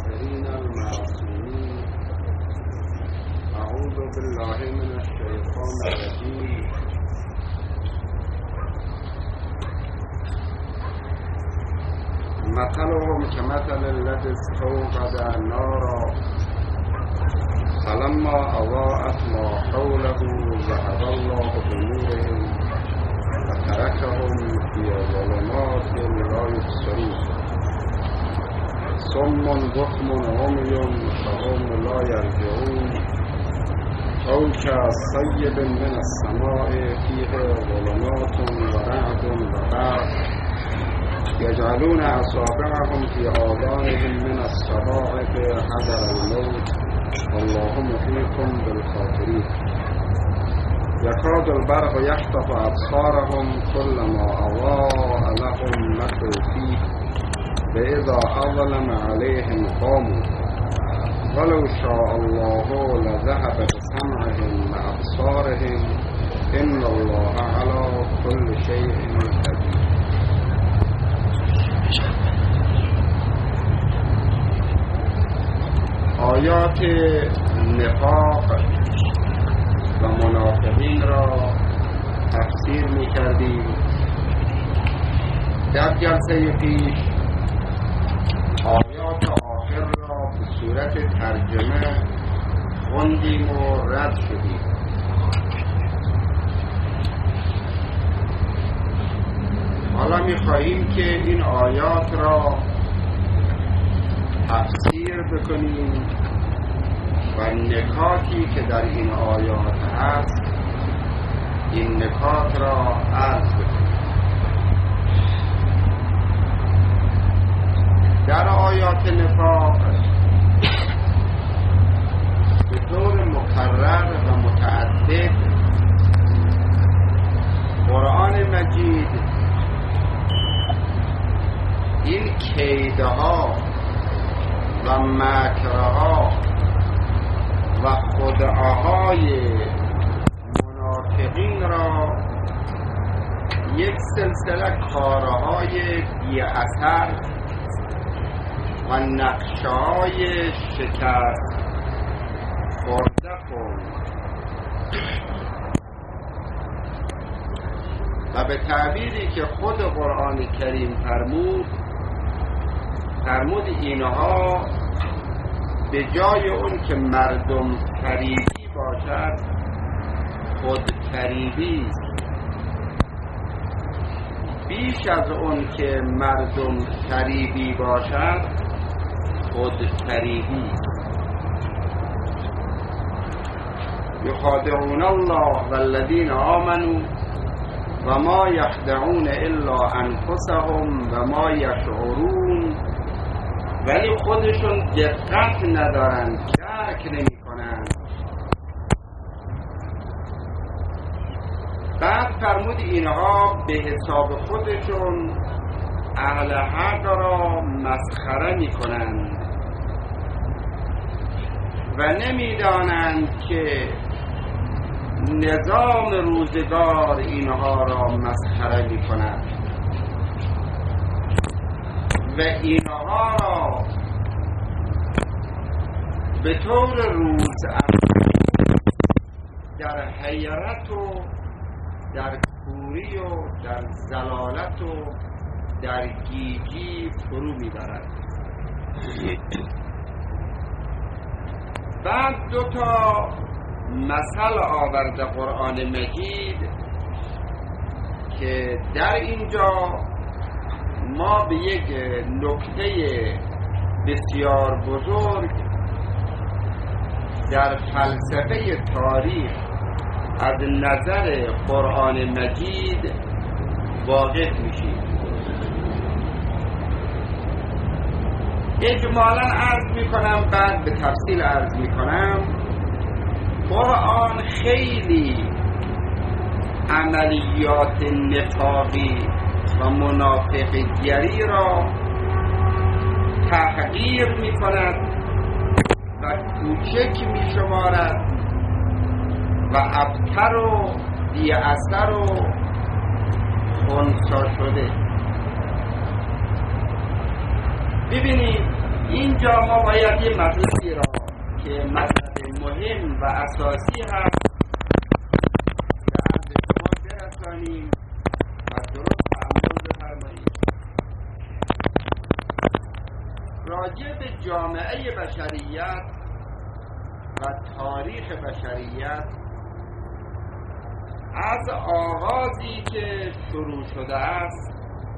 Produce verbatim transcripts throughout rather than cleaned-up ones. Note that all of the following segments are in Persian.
الطاهرين المعصومين. أعوذ بالله من الشيطان الرجيم. مثلهم كمثل الذي استوقد نارا فلما أضاءت ما حوله ذهب الله بنورهم وتركهم في ظلمات لا يبصرون صم بكم عمي فهم لا يرجعون أو كصيب من السماء فيه ظلمات ورعد وبرق يجعلون أصابعهم في آذانهم من الصواعق حذر الموت والله محيط بالكافرين. يكاد البرق يخطف أبصارهم كلما أضاء لهم مشوا فيه فإذا أظلم عليهم قاموا ولو شاء الله لذهب بسمعهم وأبصارهم إن الله على كل شيء قدير. آیات نفاق و منافقین را تفسیر می کردیم. در جلسه پیش آیات آخر را به صورت ترجمه خوندیم و رد شدیم. حالا می خواهیم که این آیات را تفسیر بکنیم و نکاتی که در این آیات هست این نکات را عرض بکنیم. در آیات نفاق به طور مکرر و متعدد قرآن مجید این کیدها و مکرها و خدعاهای منافقین را یک سلسله کارهای بی اثر و نقشه‌های شکست خورده کن و به تعبیری که خود قرآن کریم فرمود فرمود اینها به جای اون که مردم فریبی باشد خود فریبی است. بیش از اون که مردم فریبی باشد خود فریبی است. یخادعون الله والذین آمنوا و ما یخدعون الا انفسهم و ما یشعرون، ولی خودشون دقت ندارن، درک نمی کنن. بعد فرمود اینها به حساب خودشون اهل حق را مسخره می کنند و نمی دانند که نظام روزگار اینها را مسخره می کند و اینها را به طور روز در حیرت و در کوری و در ضلالت و در گیجی فرو میبرد. بعد دو تا مثل آورده قرآن مجید که در اینجا ما به یک نکته بسیار بزرگ در فلسفه تاریخ از نظر قرآن مجید واقف میشیم. اجمالا عرض میکنم بعد به تفصیل عرض میکنم. قرآن خیلی عملیات نفاقی و منافقگری را تحقیر میکند و کوچک میشمارد و ابتر و بی اثر و خنثی شده. ببینید اینجا ما باید یه مطلبی را که مطلب مهم و اساسی هست به عرض شما برسانیم و درست تعامل بفرمایید. راجع به جامعه بشریت و تاریخ بشریت از آغازی که شروع شده است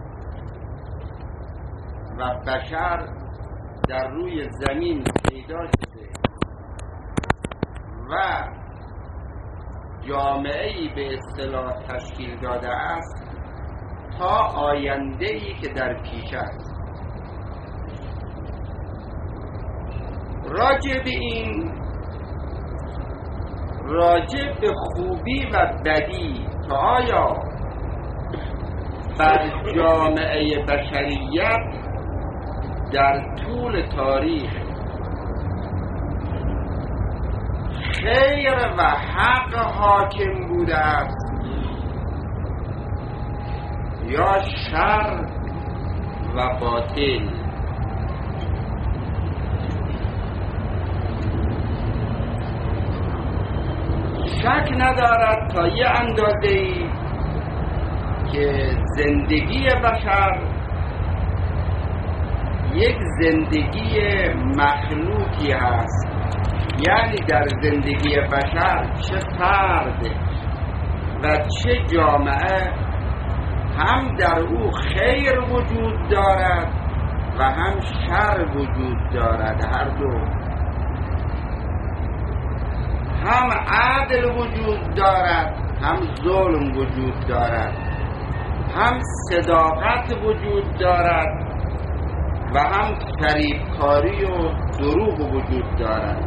و بشر در روی زمین پیدا شده و جامعه‌ای به اصطلاح تشکیل داده است تا آینده‌ای که در پیش است. راجع به این راجع به خوبی و بدی تا آیا بر جامعه بشریت در طول تاریخ خیر و حق حاکم بوده است یا شر و باطل. شک ندارد تا یه اندازه‌ای که زندگی بشر یک زندگی مخلوطی هست، یعنی در زندگی بشر چه فرد و چه جامعه هم در او خیر وجود دارد و هم شر وجود دارد، هر دو. هم عدل وجود دارد هم ظلم وجود دارد، هم صداقت وجود دارد و هم فریبکاری و دروغ وجود دارد.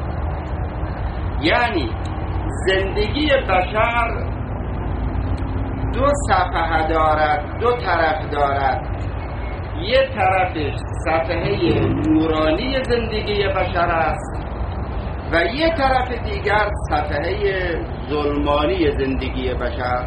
یعنی زندگی بشر دو صفحه دارد، دو طرف دارد. یه طرفش صفحه نورانی زندگی بشر است و یه طرف دیگر صفحه ظلمانی زندگی بشر.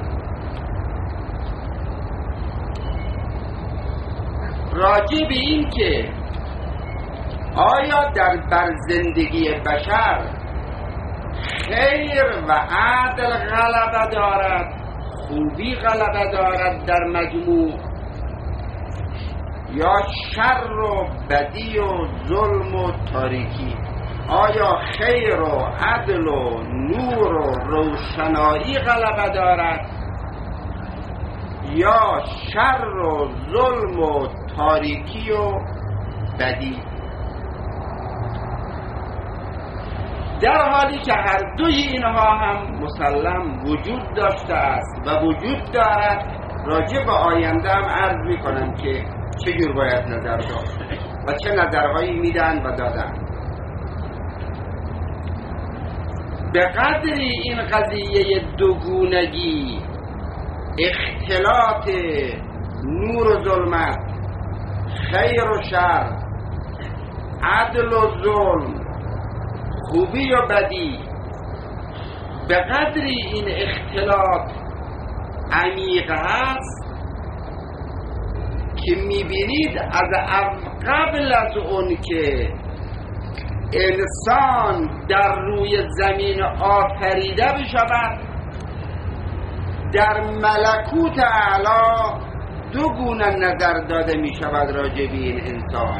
راجع به این که آیا در بر زندگی بشر خیر و عدل غلبه دارد، خوبی غلبه دارد در مجموع، یا شر و بدی و ظلم و تاریکی؟ آیا خیر و عدل و نور و روشنایی غلبه دارد یا شر و ظلم و تاریکی و بدی؟ در حالی که هر دوی اینها هم مسلم وجود داشته است و وجود دارد، راجع به آینده هم عرض می کنم که چجور باید نظر داشت و چه نظرهایی میدن و دادن. به قدری این قضیه دوگونگی، اختلاط نور و ظلمت، خیر و شر، عدل و ظلم، خوبی و بدی، به قدری این اختلاط عمیق هست که میبینید از قبل از اون که انسان در روی زمین آفریده بشود، در ملکوت اعلی دو گونه نظر داده می شود راجع به این انسان.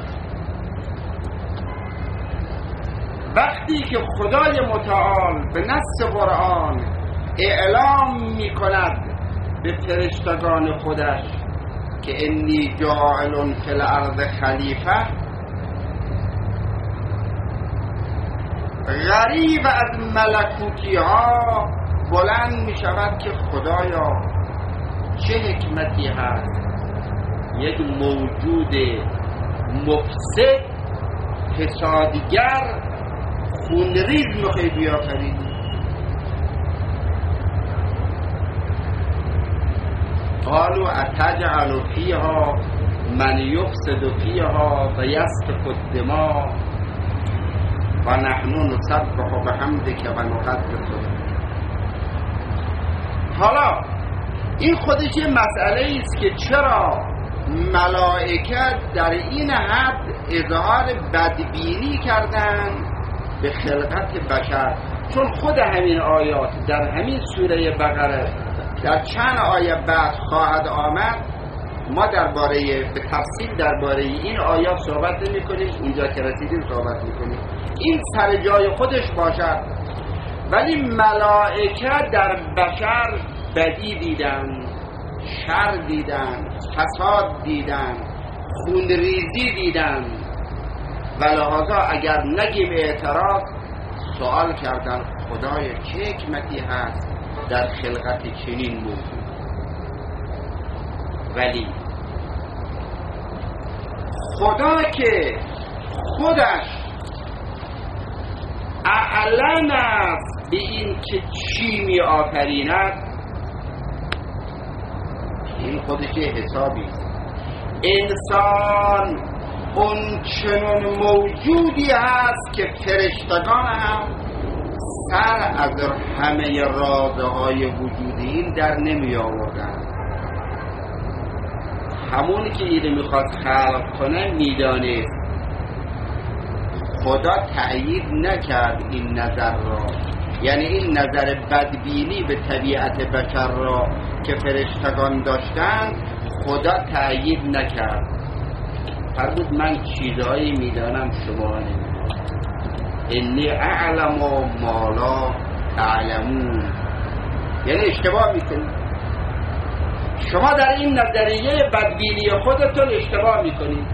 وقتی که خدای متعال به نص قرآن اعلام می کند به فرشتگان خودش که انی جاعل فی الارض خلیفه، غریب از ملکوتی ها بلند می شود که خدایا چه حکمتی هست یک موجود مفسد فسادگر خونریز میخوای بیافریدی. قالوا اتجعل فیها من یفسد فیها و یسفک الدماء و نحن نسبح بحمدک و نقدس لک. حالا این خودش یه مسئله است که چرا ملائکه در این حد اظهار بدبینی کردن به خلقت بشر، چون خود همین آیات در همین سوره بقره در چند آیه بعد خواهد آمد. ما درباره به تفصیل درباره این آیات صحبت نمی کنیم، اینجا که رسیدیم صحبت می کنیم، این سر جای خودش باشد. ولی ملائکه در بشر بدی دیدن، شر دیدن، فساد دیدن، خونریزی دیدن و لحاظا اگر نگیم اعتراف، سوال کردن خدای چه حکمتی هست در خلقت چنین موضوع. ولی خدا که خودش اعلم است به این که چی می آفریند، این خودش حسابی است. انسان اون چنون موجودی هست که فرشتگان هم سر از همه رازهای وجودی این در نمی آوردن. همون که اینو میخواد خلق کنه میدانست. خدا تأیید نکرد این نظر را، یعنی این نظر بدبینی به طبیعت بشر را که فرشتگان داشتند خدا تأیید نکرد. فرمود من چیزهایی میدانم شما نمیدانید. انی اعلم ما لا تعلمون، یعنی اشتباه میکنید. شما در این نظریه بدبینی خودتون اشتباه میکنید.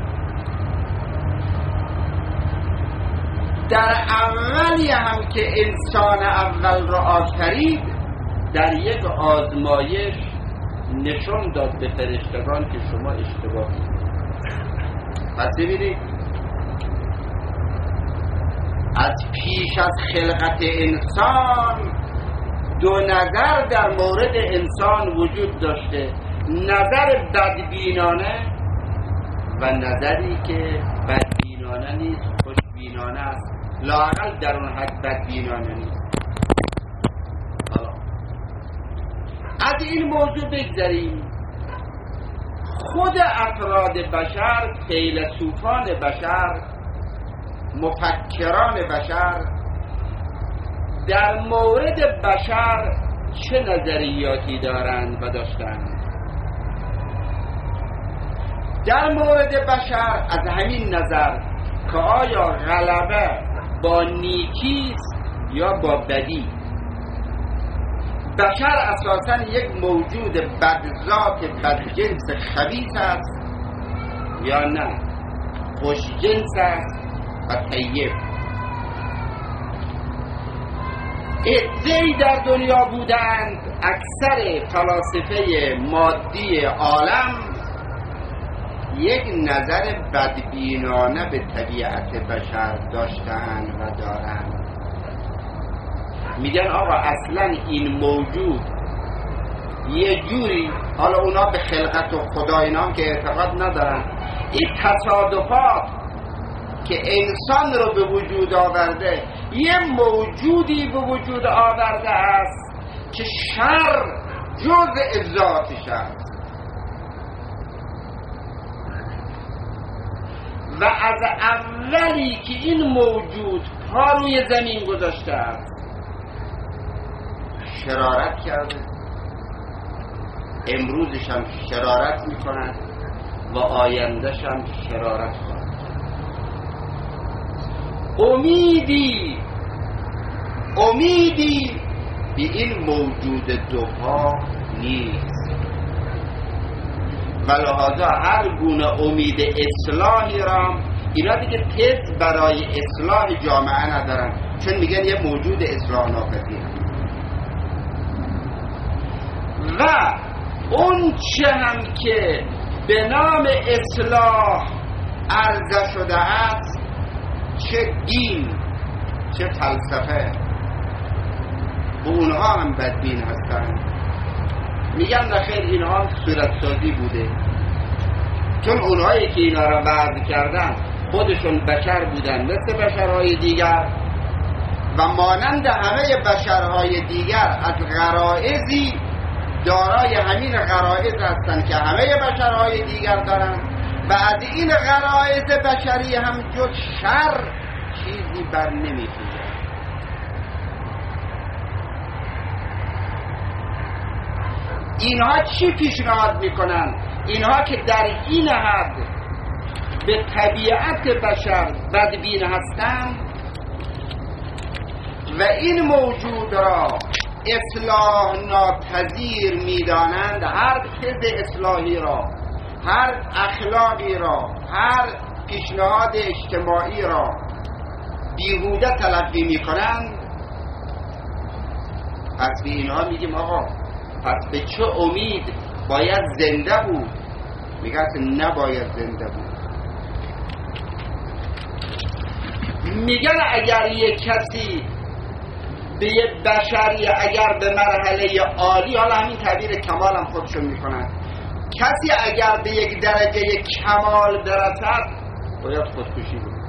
در اولی هم که انسان اول را آفرید در یک آزمایش نشون داد به فرشتگان که شما اشتباه میکنید. پس ببینید از پیش از خلقت انسان دو نظر در مورد انسان وجود داشته، نظر بدبینانه و نظری که بدبینانه نیست، خوشبینانه است، لااقل در اون حد بدبینانه نیست. حالا از این موضوع بگذاریم. خود افراد بشر، فیلسوفان بشر، مفکران بشر در مورد بشر چه نظریاتی دارند و داشتند؟ در مورد بشر از همین نظر که آیا غلبه با نیکی است یا با بدی. بشر اساساً یک موجود بدذات بدجنس خبیث است یا نه خوشجنس است و طیب. عده‌ای در دنیا بودند، اکثر فلاسفه مادی عالم یک نظر بدبینانه به طبیعت بشر داشتند و دارند. میگن آقا اصلا این موجود یه جوری، حالا اونا به خلقت و خدا اینا که اعتقاد ندارن، این تصادفات که انسان رو به وجود آورده یه موجودی به وجود آورده است که شر جزء ذاتش است و از اولی که این موجود پا روی زمین گذاشته است شرارت کرده، امروزش هم شرارت میکنند و آیندهش هم شرارت خواهد. امیدی امیدی به این موجود دوپا نیست و لحاظا هر گونه امید اصلاحی را اینا دیگه تز برای اصلاح جامعه ندارن، چون میگن یه موجود اصلاح ناپذیر و اون چه هم که به نام اصلاح عرضه شده است، چه دین چه فلسفه، اونها هم بدبین هستند. میگن نخیر اینها صورتسازی بوده، چون اونهایی که اینا را وضع کردن خودشون بشر بودن مثل بشرهای دیگر و مانند همه بشرهای دیگر از غرائزی دارای همین غرایز هستند که همه بشرهای دیگر دارند و از این غرایز بشری هم جز شر چیزی بر نمیخیزد. اینها چی پیشنهاد میکنن؟ اینها که در این حد به طبیعت بشر بدبین هستند و این موجود را اصلاح ناپذیر میدانند، هر چیز اصلاحی را، هر اخلاقی را، هر پیشنهاد اجتماعی را بیهوده تلقی میکنند، پس به اینها میگیم آقا پس به چه امید باید زنده بود؟ میگه نباید زنده بود. میگن اگر یک کسی به یک بشری اگر به مرحله عالی، حالا همین تعبیر کمال هم خودشون میکنن، کسی اگر به یک درجه کمال برسد باید خودکشی بکنه.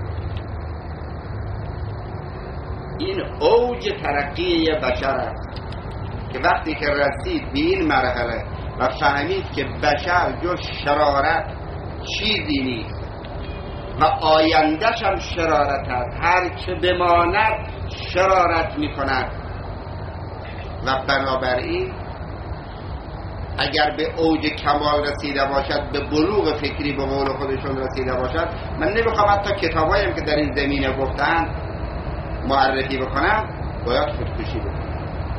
این اوج ترقی بشر است که وقتی که رسید به این مرحله و فهمید که بشر جز شرارت چیزی نیست و آیندهش هم شرارت است، هر که بماند شرارت می کند و بنابراین اگر به اوج کمال رسیده باشد، به بلوغ فکری به قول خودشون رسیده باشد، من نمیخوام حتی کتابایی که در این زمینه گفتن معرفی بکنم، باید خودکشی بکنم.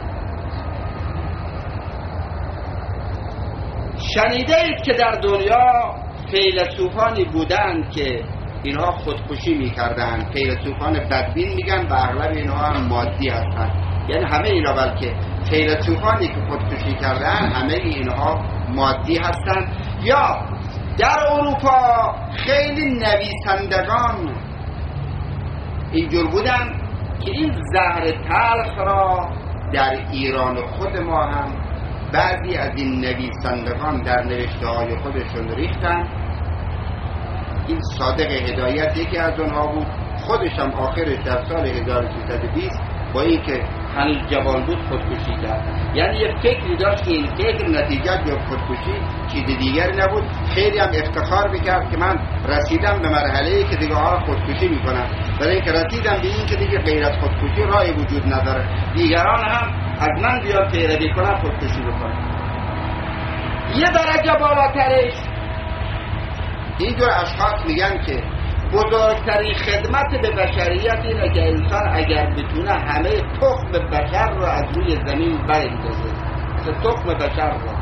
شنیده اید که در دنیا فیلسوفانی بودند که اینها خودکشی میکردن. فیلسوفان بدبین میگن و اغلب اینها هم مادی هستن، یعنی همه اینا، بلکه فیلسوفانی که خودکشی کردن همه اینها مادی هستن. یا در اروپا خیلی نویسندگان اینجور بودن که این زهر تلخ را در ایران خود ما هم بعضی از این نویسندگان در نوشته های خودشون ریختن. این صادق هدایت یکی از اونها بود، خودش هم آخرش در سال هزار و سیصد و بیست با این که هنوز جوان بود خودکشی کرد. یعنی یه فکری داشت که این فکر نتیجه جز خودکشی چیز دیگری نبود. خیلی هم افتخار میکرد که من رسیدم به مرحله‌ای که دیگه ها خودکشی میکنم، برای اینکه رسیدم به این که دیگه غیر از خودکشی راهی وجود نداره، دیگران هم از من بیاد پیروی کنن خودکشی بکنن. یه درجه بالاترش اینجور اشخاص میگن که بزرگترین خدمت به بشریت اینه که انسان اگر بتونه همه تخم بشر رو از روی زمین برندازه، مثل تخم بشر رو.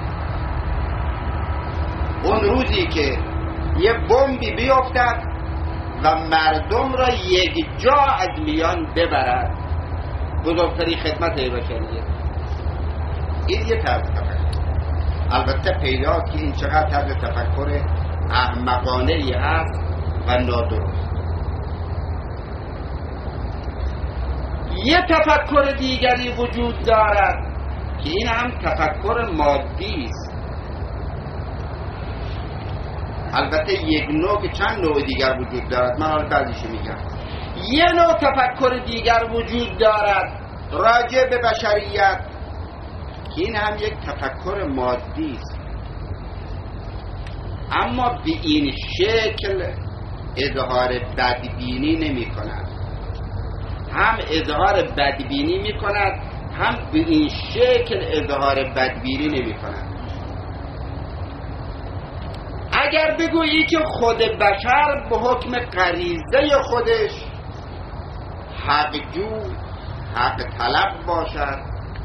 اون روزی که یه بمبی بیفتد و مردم را یک جا از میان ببرد، بزرگترین خدمت به بشریت. این یه طرز تفکر. البته پیداست که این چقدر طرز تفکر احمقانه ای هست و نادرست. یه تفکر دیگری وجود دارد که این هم تفکر مادی است. البته یک نوع که چند نوع دیگر وجود دارد، من حالا بعضیشو میگم. یه نوع تفکر دیگر وجود دارد راجع به بشریت که این هم یک تفکر مادی است، اما به این شکل اظهار بدبینی نمی کند. هم اظهار بدبینی می کند، هم به این شکل اظهار بدبینی نمی کند. اگر بگویی که خود بشر به حکم غریزه خودش حق جو، حق طلب باشد،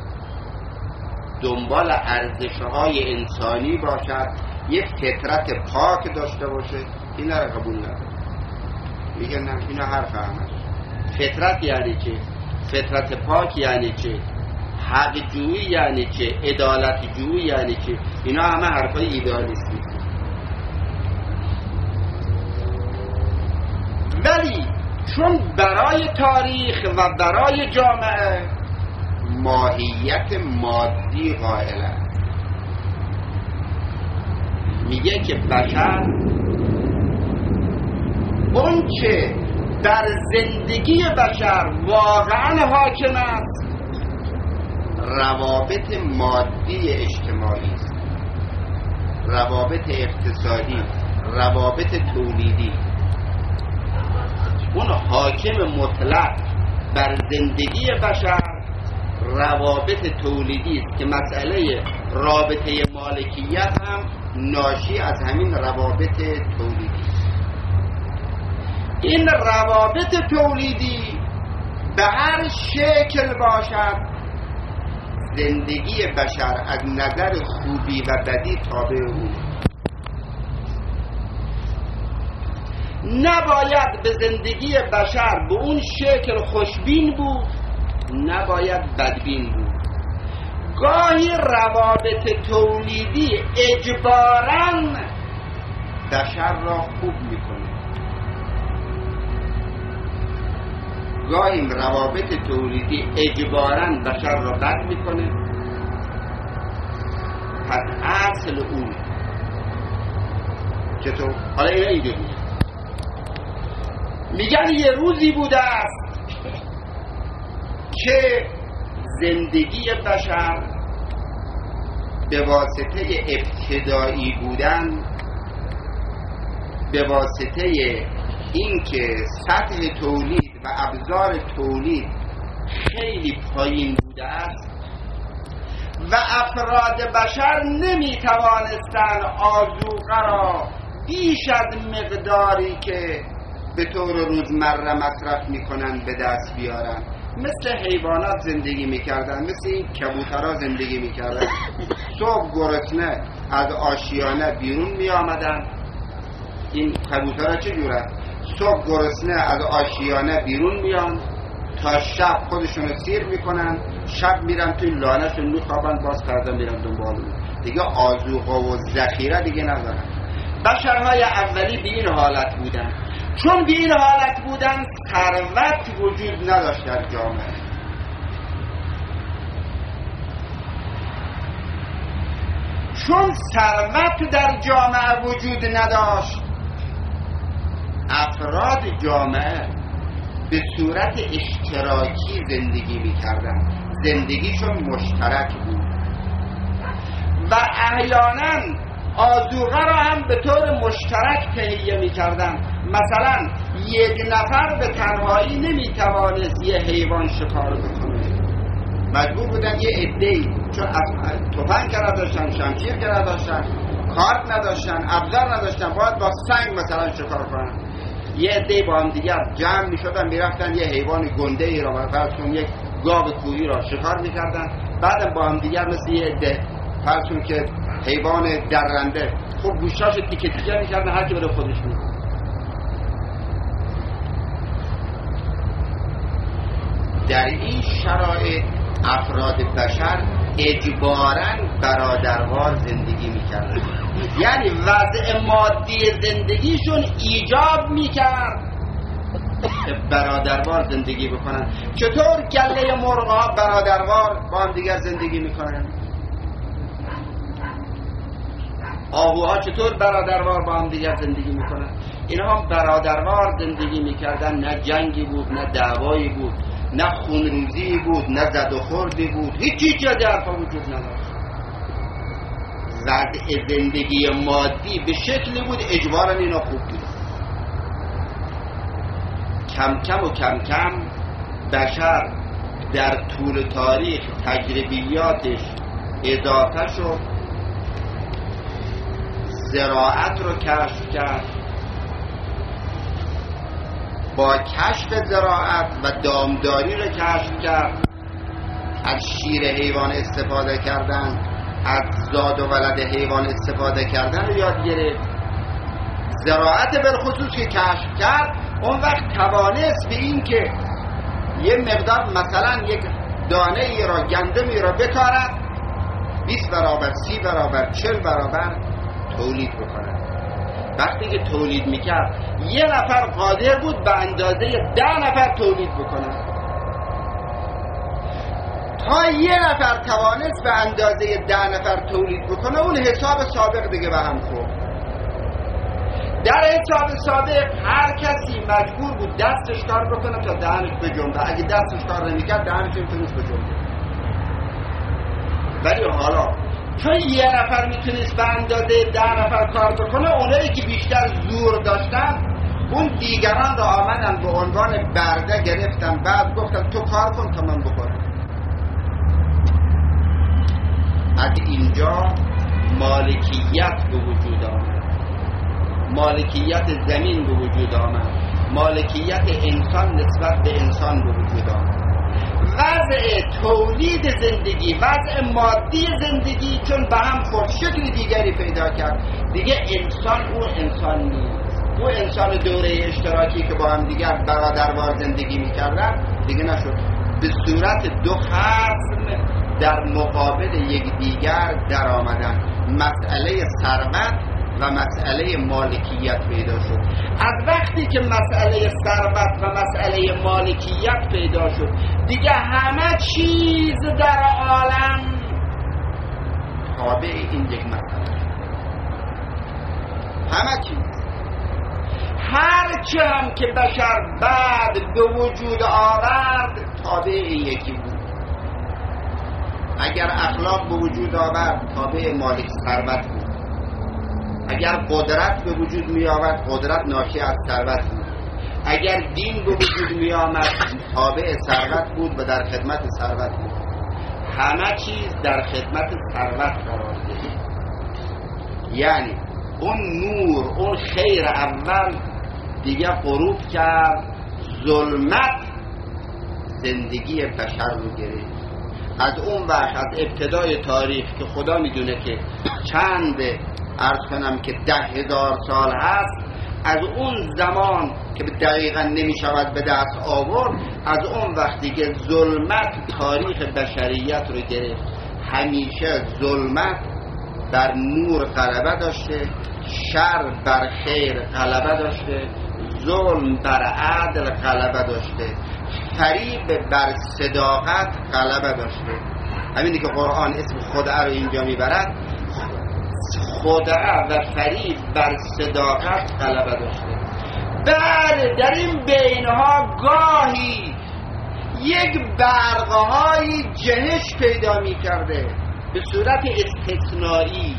دنبال ارزش‌های انسانی باشد، یه فطرت پاک داشته باشه، این را قبول نداره. میگه نه، اینا حرف همش. فطرت یعنی چه؟ فطرت پاک یعنی چه؟ حق جویی یعنی چه؟ عدالت جویی یعنی چه؟ اینا همه حرفای ایدئالیستی. ولی چون برای تاریخ و برای جامعه ماهیت مادی قائل است، میگه که بشر اون چه در زندگی بشر واقعا حاکم است روابط مادی اجتماعی است، روابط اقتصادی، روابط تولیدی. اون حاکم مطلق بر زندگی بشر روابط تولیدی است که مسئله رابطه مالکیت هم ناشی از همین روابط تولیدی است. این روابط تولیدی به هر شکل باشد، زندگی بشر از نظر خوبی و بدی تابع او. نباید به زندگی بشر به اون شکل خوشبین بود، نباید بدبین بود. گاهی روابط تولیدی اجباراً بشر را خوب میکنه، گاهی روابط تولیدی اجباراً بشر را بد میکنه. پس اصل اون چطور؟ حالا اینا اینجا میگن میگن یه روزی بوده است که زندگی بشر به واسطه ابتدایی بودن، به واسطه اینکه سطح تولید و ابزار تولید خیلی پایین بوده است و افراد بشر نمی توانستند آذوقه را بیش از مقداری که به طور روزمره مصرف میکنن به دست بیارن. مثل حیوانات زندگی میکردن، مثل این کبوترها زندگی میکردن. صبح گرسنه از آشیانه بیرون میآمدن. این کبوترها چه جوره؟ صبح گرسنه از آشیانه بیرون میان تا شب خودشونو سیر میکنن، شب میرن توی لانهشون میخوابن، باز فردا میرن دنبالون. دیگه آذوقه و ذخیره دیگه ندارن. بشرهای اولی به این حالت بودن. چون به این حالت بودن ثروت وجود نداشت در جامعه. چون ثروت در جامعه وجود نداشت، افراد جامعه به صورت اشتراکی زندگی می‌کردند. زندگیشون مشترک بود و احیانا آذوقه را هم به طور مشترک تهیه می‌کردند. مثلا یک نفر به تنهایی نمی‌توانست یه حیوان شکار بکنه، مجبور بودن یه عده‌ای، چون تفنگ که نداشتن، شمشیر که نداشتن، کارت نداشتن، ابزار نداشتن، باید با سنگ مثلا شکار کنن. یه عده‌ای با هم دیگر جمع می‌شدن، می‌رفتن یه حیوان گنده‌ای را، مثلا یک گاو کوهی را شکار می‌کردن. بعدم با هم دیگر مثل یه عده فرض که حیوان درنده، خب گوشتاشو تیکه تیکه می‌کردن، هر کی بره خودش می‌برد. در این شرایط افراد بشر اجباراً برادروار زندگی میکردن. یعنی وضع مادی زندگیشون ایجاب میکرد برادروار زندگی بکنن. چطور گله مرغ‌ها برادروار با هم دیگر زندگی میکنن؟ آهوها چطور برادروار با هم دیگر زندگی میکنن؟ اینها هم برادروار زندگی میکردن. نه جنگی بود، نه دعوایی بود، نه خونریزی بود، نه زد و خوردی بود، هیچی جا در پا وجود نداشت. وضع زندگی مادی به شکلی بود اجباراً اینا خوب بود. کم کم و کم کم بشر در طول تاریخ تجربیاتش اضافه شد، زراعت رو کشف کرد. با کشف زراعت و دامداری رو کشف کرد، از شیر حیوان استفاده کردن، از زاد و ولد حیوان استفاده کردن رو یاد گرفت. زراعت بالخصوص که کشف کرد، اون وقت توانست به این که یه مقدار مثلا یک دانه ای را، گندمی را بکارد، بیست برابر، سی برابر، چل برابر تولید بکنه. وقتی که تولید میکرد یه نفر قادر بود به اندازه ده نفر تولید بکنه. تا یه نفر توانست به اندازه ده نفر تولید بکنه، اون حساب سابق دیگه به هم خورد. در حساب سابق هر کسی مجبور بود دستش کار بکنه تا دهنش بجنبه. اگه دستش کار نمیکرد دهنش نمیتونست بجنبه. ولی حالا چون یه نفر میتونست به اندازه ده نفر کار بکنه، اونایی که بیشتر زور داشتن اون دیگران را آمدن به عنوان برده گرفتن، بعد گفتن تو کار کن تا من بخورم. از اینجا مالکیت به وجود آمد، مالکیت زمین به وجود آمد، مالکیت انسان نسبت به انسان به وجود آمد. وضع تولید زندگی، وضع مادی زندگی چون به هم خورد شکل دیگری پیدا کرد، دیگه انسان اون انسان نیست. اون انسان دوره اشتراکی که با هم دیگر برادروار زندگی میکردن دیگه نشد. به صورت دو خصم در مقابل یک دیگر در آمدن. مسئله ثروت و مسئله مالکیت پیدا شد. از وقتی که مسئله ثروت و مسئله مالکیت پیدا شد، دیگه همه چیز در عالم تابع این یک مسئله، همه چیز. هرچه هم که بشر بعد به وجود آورد تابع این یکی بود. اگر اخلاق به وجود آورد تابع مالک ثروت بود، اگر قدرت به وجود می آمد قدرت ناشی از ثروت بود، اگر دین به وجود می آمد تابع ثروت بود و در خدمت ثروت بود. همه چیز در خدمت ثروت قرار گرفت. یعنی اون نور، اون خیر اول دیگه غروب کرد، ظلمت زندگی بشر رو گرفت. از اون وقت، از ابتدای تاریخ که خدا میدونه که چند عرض کنم که ده هزار سال هست، از اون زمان که دقیقا نمی شود به دست آورد، از اون وقتی که ظلمت تاریخ بشریت رو گرفت. همیشه ظلمت بر نور غلبه داشته، شر بر خیر غلبه داشته، ظلم بر عدل غلبه داشته، فریب بر صداقت غلبه داشته. همینی که قرآن اسم خدعه رو اینجا میبرد، خدعه و فریب بر صداقت غلبه داشته. بله، در این بینها گاهی یک برقهای جهش پیدا می کرده به صورت استثنایی،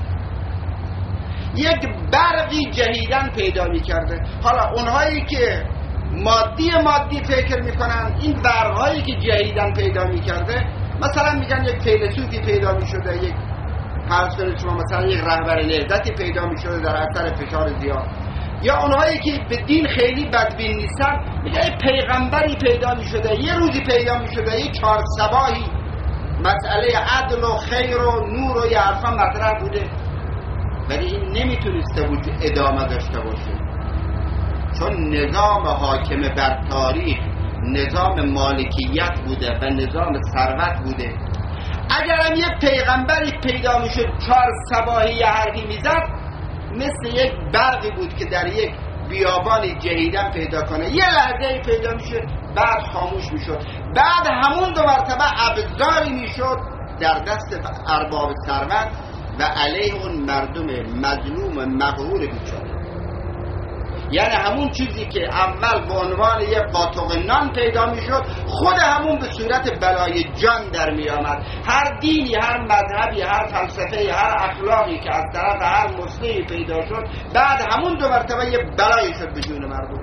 یک برقی جهیدن پیدا می کرده. حالا اونهایی که مادی مادی فکر می کنن، این برقهایی که جهیدن پیدا می کرده، مثلا میگن یک فیلسوفی پیدا می شده، یک فرض کنید شما مثلا یک رهبر نهضتی پیدا می شده در اثر فشار زیاد، یا اونهایی که به دین خیلی بدبین نیستن میگن پیغمبری پیدا می شده، یه روزی پیدا می شده، یک چهار صباحی مسئله عدل و خیر و نور و یه حرفا مطرح بوده، ولی این نمیتونسته بود ادامه داشته باشه، چون نظام حاکم بر تاریخ نظام مالکیت بوده و نظام ثروت بوده. اگر هم یک پیغمبری پیدا میشد چهار صباحی یه حرفی میزد، مثل یک برقی بود که در یک بیابانی جهیدن پیدا کنه، یه لحظه پیدا میشه بعد خاموش میشد، بعد همون دو مرتبه ابزاری میشد در دست ارباب ثروت و علیه اون مردم مظلوم مغرور بیچاره. یعنی همون چیزی که اول به عنوان یک قاطق نان پیدا میشد، خود همون به صورت بلای جان در می آمد. هر دینی، هر مذهبی، هر فلسفه، هر اخلاقی که از طرف هر مسلمی پیدا شد، بعد همون دو مرتبه یک بلایی شد به جون مردم.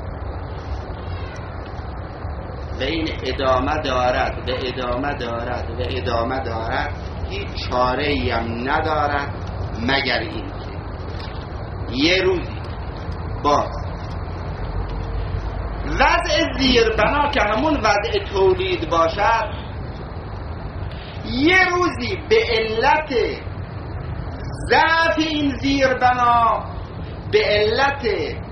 و این ادامه دارد و ادامه دارد و ادامه دارد، هیچ چاره‌ای هم ندارد مگر این که یه روزی باز وضع زیربنا که همون وضع تولید باشد، یه روزی به علت ضعف این زیربنا، به علت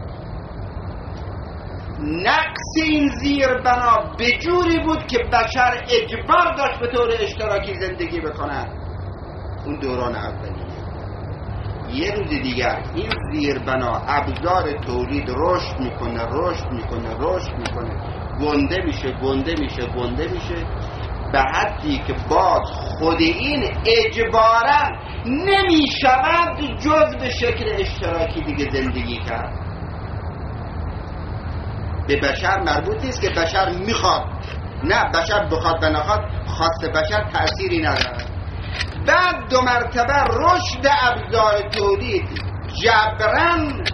نقص این زیربنا، به جوری بود که بشر اجبار داشت به طور اشتراکی زندگی بکنن. اون دوران اولی. یه روز دیگر این زیربنا ابزار تولید رشد میکنه رشد میکنه رشد میکنه گنده میشه گنده میشه گنده میشه به حدی که باز خود این اجبارا نمیشود جز به شکل اشتراکی دیگه زندگی کرد. به بشر مربوط نیست که بشر میخواد، نه، بشر بخواد و نخواد، خواست بشر تأثیری نداره. بعد دو مرتبه رشد ابزار تولید جبران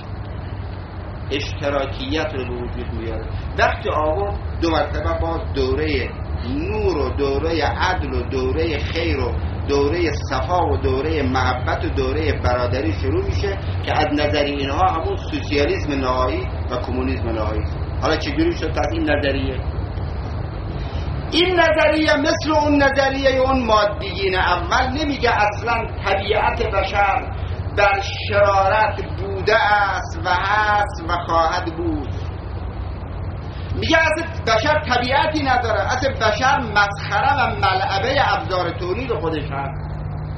اشتراکیت رو به وجود میاره. وقتی آورد دو مرتبه باز دوره نور و دوره عدل و دوره خیر و دوره صفا و دوره محبت و دوره برادری شروع میشه که از نظر اینها همون سوسیالیسم نهایی و کمونیسم نهایی. حالا چجوری شد پس این نظریه؟ این نظریه مثل اون نظریه اون مادیین اول نمیگه اصلا طبیعت بشر بر شرارت بوده است و هست و خواهد بود. میگه اصلا بشر طبیعتی نداره، اصلا بشر مسخره و ملعبه ابزار تولید خودش هست.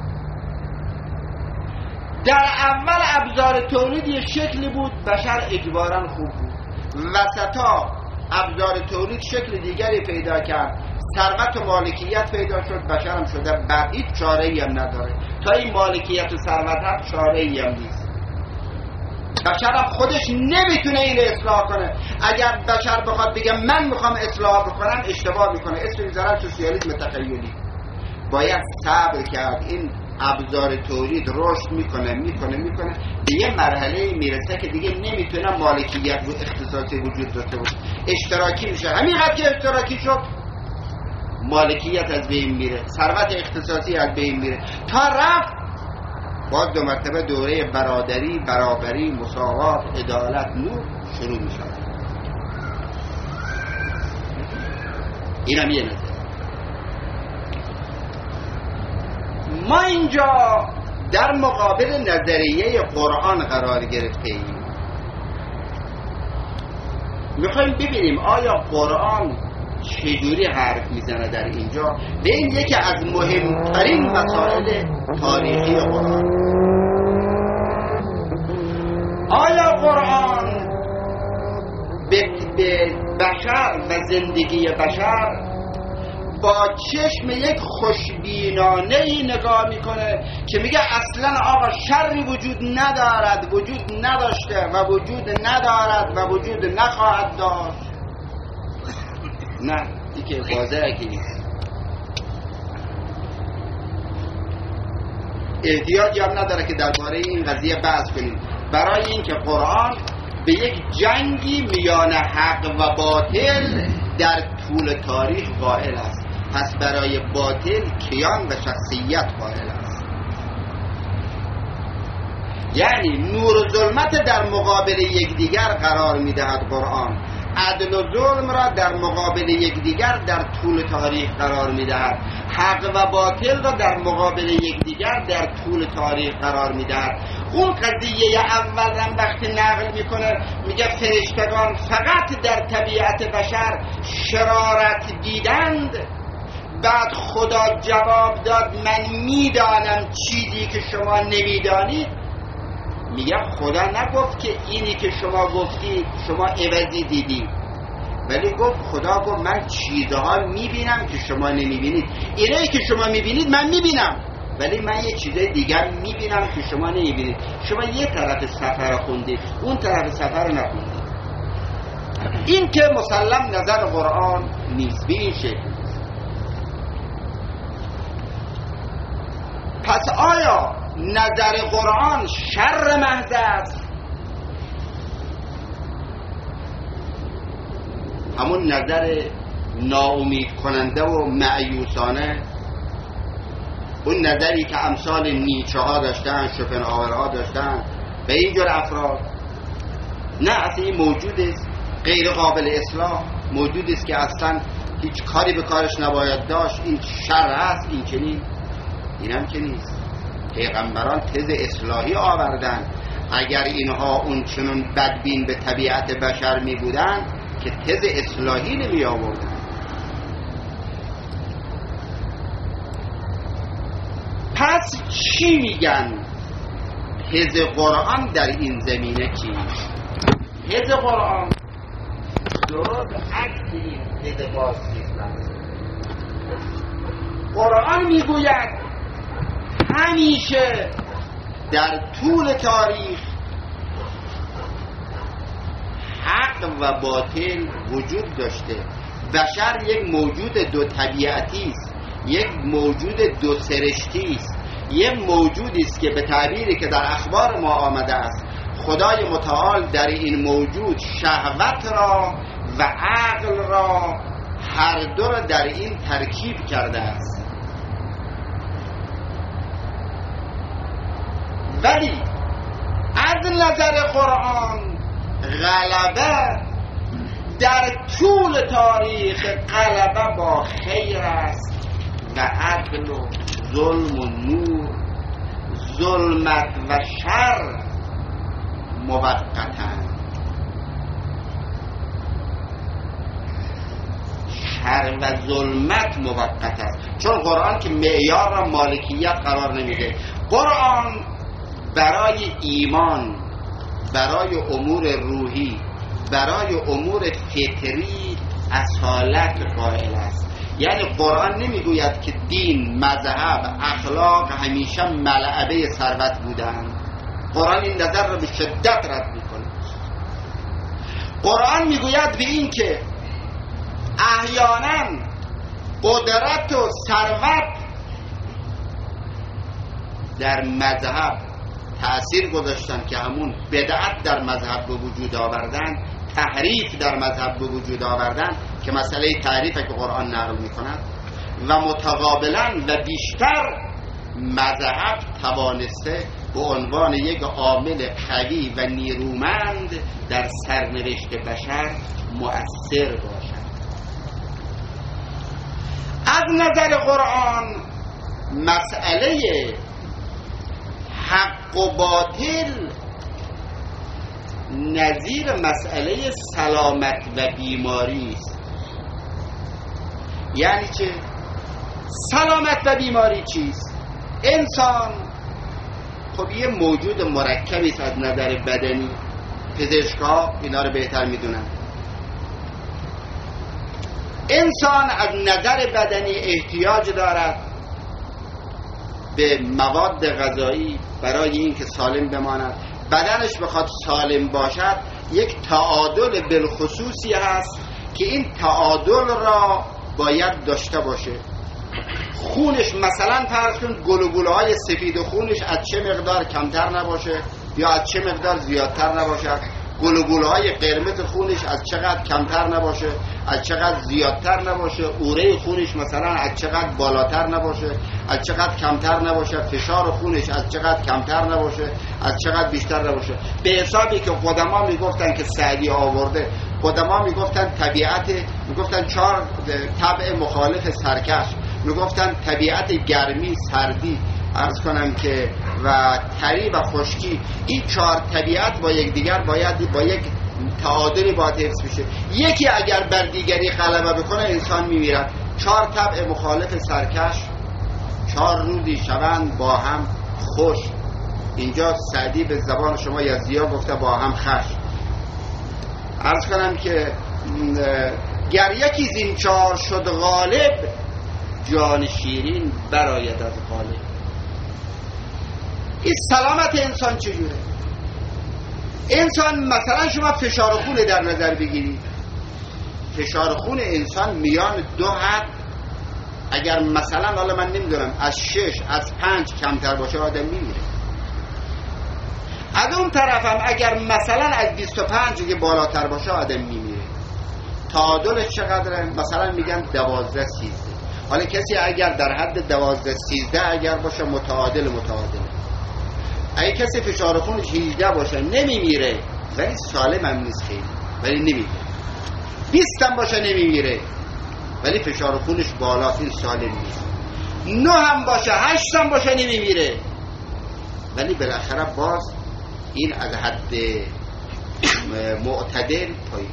در اول ابزار تولید یه شکلی بود، بشر اجباراً خوب بود. وسطا ابزار تولید شکل دیگری پیدا کرد، ثروت و مالکیت پیدا شد، بشر هم شده بعد هیچ چاره‌ای هم نداره. تا این مالکیت و ثروت هم چاره‌ای هم نیست. بشر هم خودش نمیتونه این اصلاح کنه. اگر بشر بخواد بگه من میخوام اصلاح بکنم اشتباه میکنه، اسم میذارن سوسیالیسم تخیلی. باید صبر کرد. این ابزار تولید رشد میکنه میکنه میکنه به یه مرحله میرسه که دیگه نمیتونه مالکیت و اختصاصی وجود داشته باشه، اشتراکی میشه. همینقدر که اشتراکی شد مالکیت از بین میره، ثروت اختصاصی از بین میره، تا رفت باز دو مرتبه دوره برادری، برابری، مساوات، عدالت، نور شروع میشه. اینم یه نظر. ما اینجا در مقابل نظریه قرآن قرار گرفته ایم. میخوایم ببینیم آیا قرآن چجوری حرف میزنه در اینجا. به این یکی از مهمترین مسائل تاریخی قرآن. آیا قرآن به بشر و زندگی بشر با چشم یک خوشبینانه‌ای نگاه میکنه که میگه اصلا آقا شری وجود ندارد، وجود نداشته و وجود ندارد و وجود نخواهد داشت؟ نه، این که واضحه که نیست. احتیاجی هم نداره که درباره این قضیه بحث کنیم، برای اینکه قرآن به یک جنگی میان حق و باطل در طول تاریخ قائل است. پس برای باطل کیان و شخصیت قائل است. یعنی نور و ظلمت در مقابل یکدیگر قرار میدهد قرآن، عدل و ظلم را در مقابل یکدیگر در طول تاریخ قرار میدهد، حق و باطل را در مقابل یکدیگر در طول تاریخ قرار میدهد. اون قضیه اول هم وقتی نقل میکنه میگه فرشتگان فقط در طبیعت بشر شرارت دیدند، بعد خدا جواب داد من میدانم چیزی که شما نمیدانید. میگه خدا نگفت که اینی که شما گفتید شما عوضی دیدید، ولی گفت خدا گفت من چیزها میبینم که شما نمیبینید. اینایی که شما میبینید من میبینم، ولی من یه چیزای دیگر میبینم که شما نمیبینید. شما یه طرف سفر خوندید، اون طرف سفر نخوندید. این که مسلم نظر قرآن نیست به این شکل. پس آیا نظر قرآن شر محض است؟ همون نظر ناامید کننده و مایوسانه، اون نظری که امثال نیچه ها داشتن، شوپنهاور ها داشتن به اینجور افراد؟ نه، اصلا این موجود است، غیر قابل اصلاح، موجود است که اصلا هیچ کاری به کارش نباید داشت. این شر است، این که نیست. این هم که نیست. پیغمبران تز اصلاحی آوردن. اگر اینها اون چنون بدبین به طبیعت بشر می بودن که تز اصلاحی نمی آوردن. پس چی میگن؟ تز قرآن در این زمینه چیست؟ تز قرآن درست عکس این تز باستیست. قرآن میگوید همیشه در طول تاریخ حق و باطل وجود داشته. بشر یک موجود دو طبیعتی است. یک موجود دو سرشتی است، یک موجودی است که به تعبیری که در اخبار ما آمده است خدای متعال در این موجود شهوت را و عقل را هر دو را در این ترکیب کرده است. ولی از نظر قرآن غلبه در طول تاریخ غلبه با خیر است و عدل و ظلم و نور، ظلمت و شر موقتند. شر و ظلمت موقت است، چون قرآن که معیار را مالکیت قرار نمیده. قرآن برای ایمان، برای امور روحی، برای امور فطری اصالت قائل است. یعنی قرآن نمیگوید که دین، مذهب، اخلاق همیشه ملعبه ثروت بودند. قرآن این نظر را به شدت رد میکنه. قرآن میگوید به این که احیانا قدرت و ثروت در مذهب تأثیر گذاشتن که همون بدعت در مذهب به وجود آوردن، تحریف در مذهب به وجود آوردن که مسئله تعریفه که قرآن نقل میکند، و متقابلا و بیشتر مذهب توانسته به عنوان یک عامل قوی و نیرومند در سرنوشت بشر مؤثر باشد. از نظر قرآن مسئله حق و باطل نظیر مسئله سلامت و بیماری است. یعنی چه؟ سلامت و بیماری چیست؟ انسان خب یه موجود مرکبی است از نظر بدنی. پزشکا اینا رو بهتر میدونن. انسان از نظر بدنی احتیاج دارد به مواد غذایی برای اینکه سالم بماند. بدنش بخواد سالم باشد یک تعادل بالخصوصی هست که این تعادل را باید داشته باشه. خونش مثلا فرض کن گلوبولهای سفید خونش از چه مقدار کمتر نباشه یا از چه مقدار زیادتر نباشه. گلوبولهای قرمز خونش از چقدر کمتر نباشه، از چقدر زیادتر نباشه. اوره خونش مثلا از چقدر بالاتر نباشه، از چقدر کمتر نباشه. فشار خونش از چقدر کمتر نباشه، از چقدر بیشتر نباشه. به حسابی که قدما میگفتن که سعدی آورده، قدما میگفتن طبیعت، میگفتن چهار طبع مخالف سرکش، میگفتن طبیعت گرمی، سردی، عرض کنم که و تری و خشکی. این چهار طبیعت با یک دیگر باید با یک تعادلی باید حفظ بشه. یکی اگر بر دیگری غلبه بکنه انسان میمیرد. چهار طبع مخالف سرکش چهار روزی شوند با هم خوش. اینجا سعدی به زبان شما یزدیا گفته با هم خش. عرض کنم که گر یکی زین چهار شد غالب، جان شیرین براید از غالب. این سلامت انسان چجوره؟ انسان مثلا شما فشار خون در نظر بگیرید. فشار خون انسان میان دو حد، اگر مثلا حالا من نمیدونم از شش از پنج کمتر باشه آدم میمیره. از اون طرفم اگر مثلا از بیست و پنج که بالاتر باشه آدم میمیره. تعادلش چقدره؟ مثلا میگن دوازده سیزده. حالا کسی اگر در حد دوازده سیزده اگر باشه متعادل متعادل. اگه کسی فشار خونش هجده باشه نمیمیره ولی سالم هم نیست خیلی، ولی نمیمیره. بیست هم باشه نمیمیره ولی فشار خونش بالاست، این سالم نیست. نه هم باشه، هشت هم باشه نمیمیره ولی بالاخره باز این از حد معتدل پایین.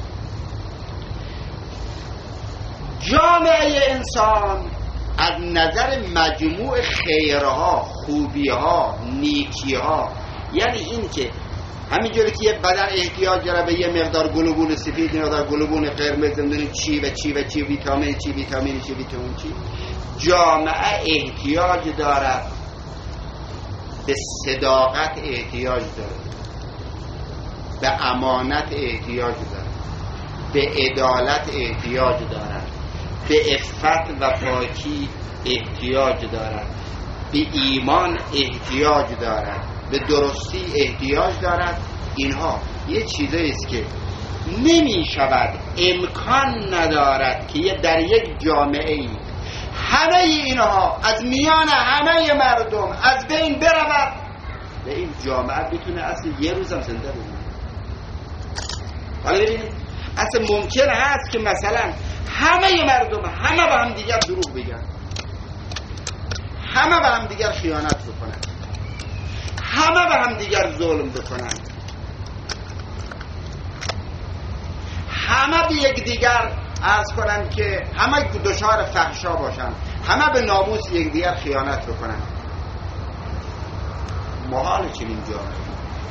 جامعه انسان از نظر مجموع خیرها، خوبیها، نیکیها، یعنی این که همینجوری که یه بدن احتیاج داره به یه مقدار گلوبول سفید، مقدار گلوبول قرمز، نمیدونید چی و چی و چی، ویتامین چی، ویتامین چی، ویتامین چی، جامعه احتیاج داره به صداقت، احتیاج داره به امانت، احتیاج داره به عدالت، احتیاج داره. به عفت و پاکی احتیاج دارد، به ایمان احتیاج دارد، به درستی احتیاج دارد. اینها یه چیزایی است که نمی شود، امکان ندارد که در یک جامعه ای همه اینها از میان همه مردم از بین برود و این جامعه بتونه اصلا یه روزم زنده بمونه. حالا ببینید اصلا ممکن هست که مثلا همه مردم همه به هم دیگر دروغ بگن، همه به هم دیگر خیانت بکنن، همه به هم دیگر ظلم بکنن، همه به یک دیگر عرض کنن که همه دچار فحشا باشن، همه به ناموس یک دیگر خیانت بکنن. محال چنین جامعه.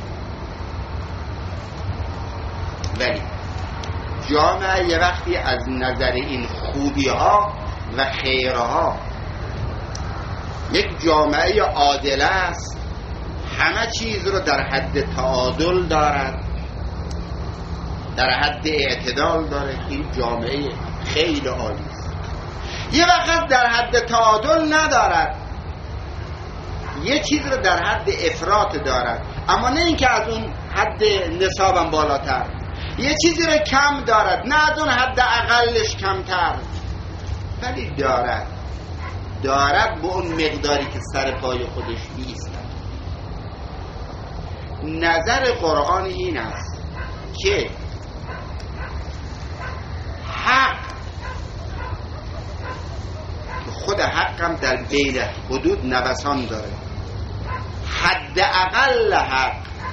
ولی جامعه یه وقتی از نظر این خوبی ها و خیرها یک جامعه عادله است، همه چیز رو در حد تعادل دارد، در حد اعتدال داره، این جامعه خیلی عالی است. یه وقت در حد تعادل ندارد، یه چیز رو در حد افراط دارد، اما نه اینکه از اون حد نصابم بالاتر، یه چیزی رو کم دارد، نه از اون حد اقلش کمتر، ولی دارد دارد به اون مقداری که سر پای خودش بیستد. نظر قرآن این است که حق، خود حق هم در بین حدود نوسان داره، حد اقل حق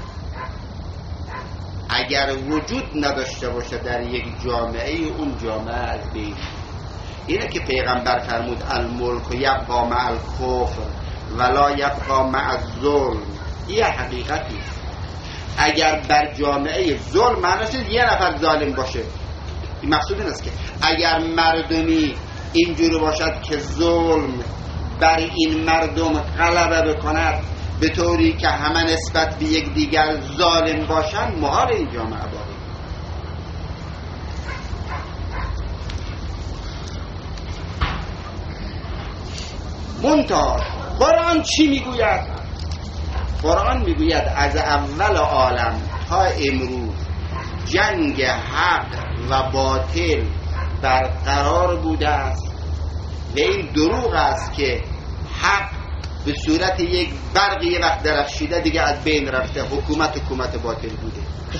اگر وجود نداشته باشه در یک جامعه، اون جامعه از بین. اینه که پیغمبر فرمود الملک یبقا مع الکفر ولا یبقا مع الظلم. این حقیقتی. اگر بر جامعه ظلم معنیش یه نفر ظالم باشه، این مقصود این است که اگر مردمی اینجوری باشد که ظلم بر این مردم غلبه بکند به طوری که همه نسبت به یک دیگر ظالم باشند، محال این جامعه باقی. منتها قرآن چی میگوید؟ قرآن میگوید از اول عالم تا امروز جنگ حق و باطل برقرار بوده است و این دروغ است که حق به صورت یک برق یه وقت درخشیده دیگه از بین رفته، حکومت حکومت باطل بوده.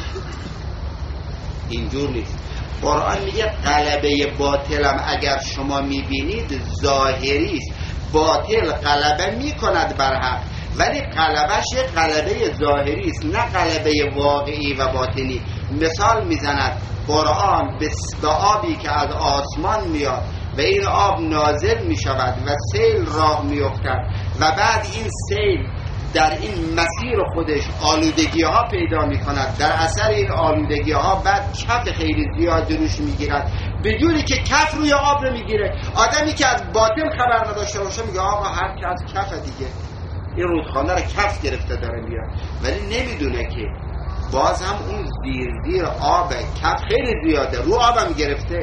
اینجور نیست. قرآن میگه غلبه باطل هم اگر شما میبینید ظاهری است، باطل غلبه میکند بر حق، ولی غلبهش غلبه ظاهری است، نه غلبه واقعی و باطنی. مثال میزند قرآن به آبی که از آسمان میاد و این آب نازل میشود و سیل راه میافتد و بعد این سیل در این مسیر خودش آلودگی ها پیدا میکند، در اثر این آلودگی ها بعد کف خیلی زیاد روش میگیرد، به جوری که کف روی آب رو میگیره. آدمی که از باطن خبر نداشته باشه میگه آقا هر که از کف دیگه این رودخانه رو کف گرفته داره میاد، ولی نمیدونه که باز هم اون زیر زیر آب کف خیلی زیاده، رو آبم گرفته.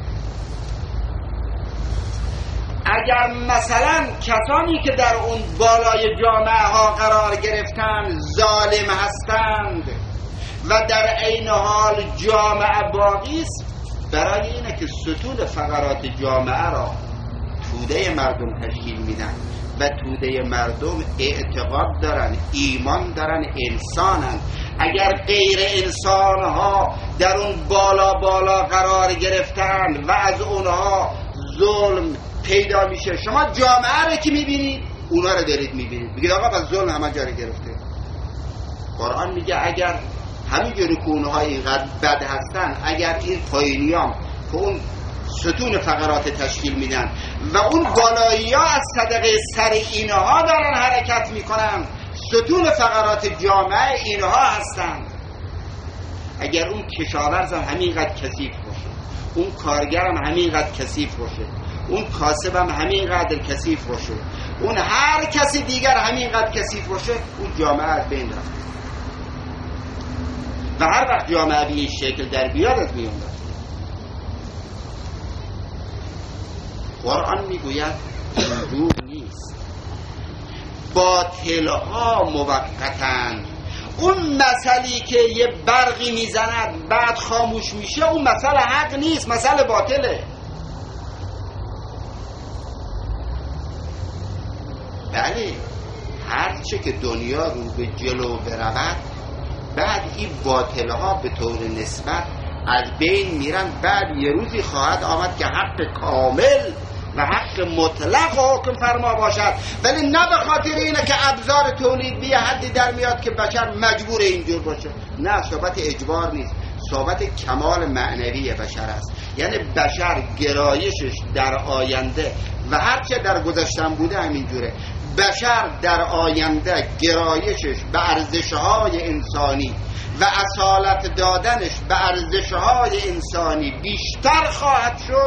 اگر مثلا کسانی که در اون بالای جامعه ها قرار گرفتن ظالم هستند و در عین حال جامعه باقی است، برای اینه که ستون فقرات جامعه را توده مردم تشکیل میدن و توده مردم اعتقاد دارن، ایمان دارن، انسانن. اگر غیر انسان ها در اون بالا بالا قرار گرفتن و از اونها ظلم پیدا میشه، شما جامعه رو که میبینید اونا رو دارید میبینید، بگید آقا بس ظلم همه جا رو گرفته. قرآن میگه اگر همینجوری که اونها اینقدر بد هستن، اگر این پایینیام که اون ستون فقرات تشکیل میدن و اون بالایی ها از صدقه سر اینها دارن حرکت میکنن، ستون فقرات جامعه اینها هستن. اگر اون کشاورزم همینقدر کثیف باشه، اون کارگرم همینقدر کثیف باشه، اون کاسبم همینقدر کثیف باشه، اون هر کسی دیگر همینقدر کثیف باشه، اون جامعه از بین رفته. و هر وقت جامعه به این شکل در بیاد از میون رفته. قرآن میگوید اینجور نیست. باطلها موقتن. اون مثلی که یه برقی میزند بعد خاموش میشه، اون مثل حق نیست، مثل باطله. بله، هرچه که دنیا رو به جلو برود، بعد این باطلها به طور نسبت از بین میرن. بعد یه روزی خواهد آمد که حق کامل و حق مطلق حکم فرما باشد، ولی نه به خاطر اینه که ابزار تولید بی حدی در میاد که بشر مجبور اینجور باشه. نه، صحبت اجبار نیست، صحبت کمال معنوی بشر است. یعنی بشر گرایشش در آینده و هرچه در گذشتن بوده همینجوره. بشر در آینده گرایشش به ارزش‌های انسانی و اصالت دادنش به ارزش‌های انسانی بیشتر خواهد شد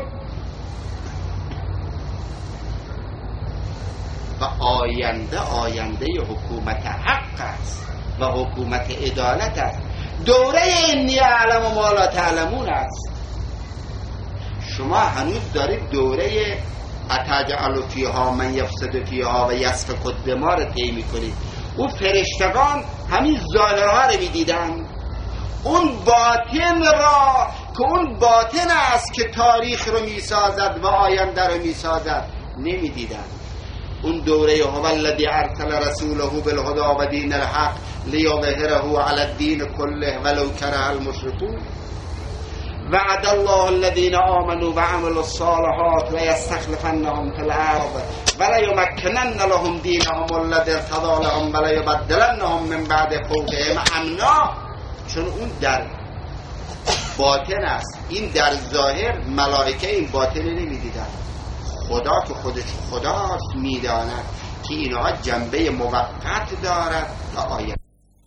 و آینده آینده حکومت حق است و حکومت عدالت است. دوره انی اعلم ما لا تعلمون است. شما هنوز دارید دوره اتجعل فیها من یفسد فیها و یسفک الدماء رو طی می‌کنید. اون فرشتگان همین ظاهرها رو می‌دیدن، اون باطن را که اون باطن است که تاریخ رو می‌سازد و آینده رو می‌سازد نمی‌دیدن. اون دوره هو الذی ارسل رسوله بالهدی و دین الحق لیظهره علی الدین کله ولو کره المشرکون. وعد الله الذين آمنوا وعملوا الصالحات ويستخلفنهم في الأرض وليمكنن لهم دينهم الذي ارتضى لهم وليبدلنهم من بعد خوفهم امنا. چون اون در باطن است، این در ظاهر ملائکه این باطن نمیدیدن. خدا که خودش خداست میداند که اینها جنبه موقت دارد تا آینده.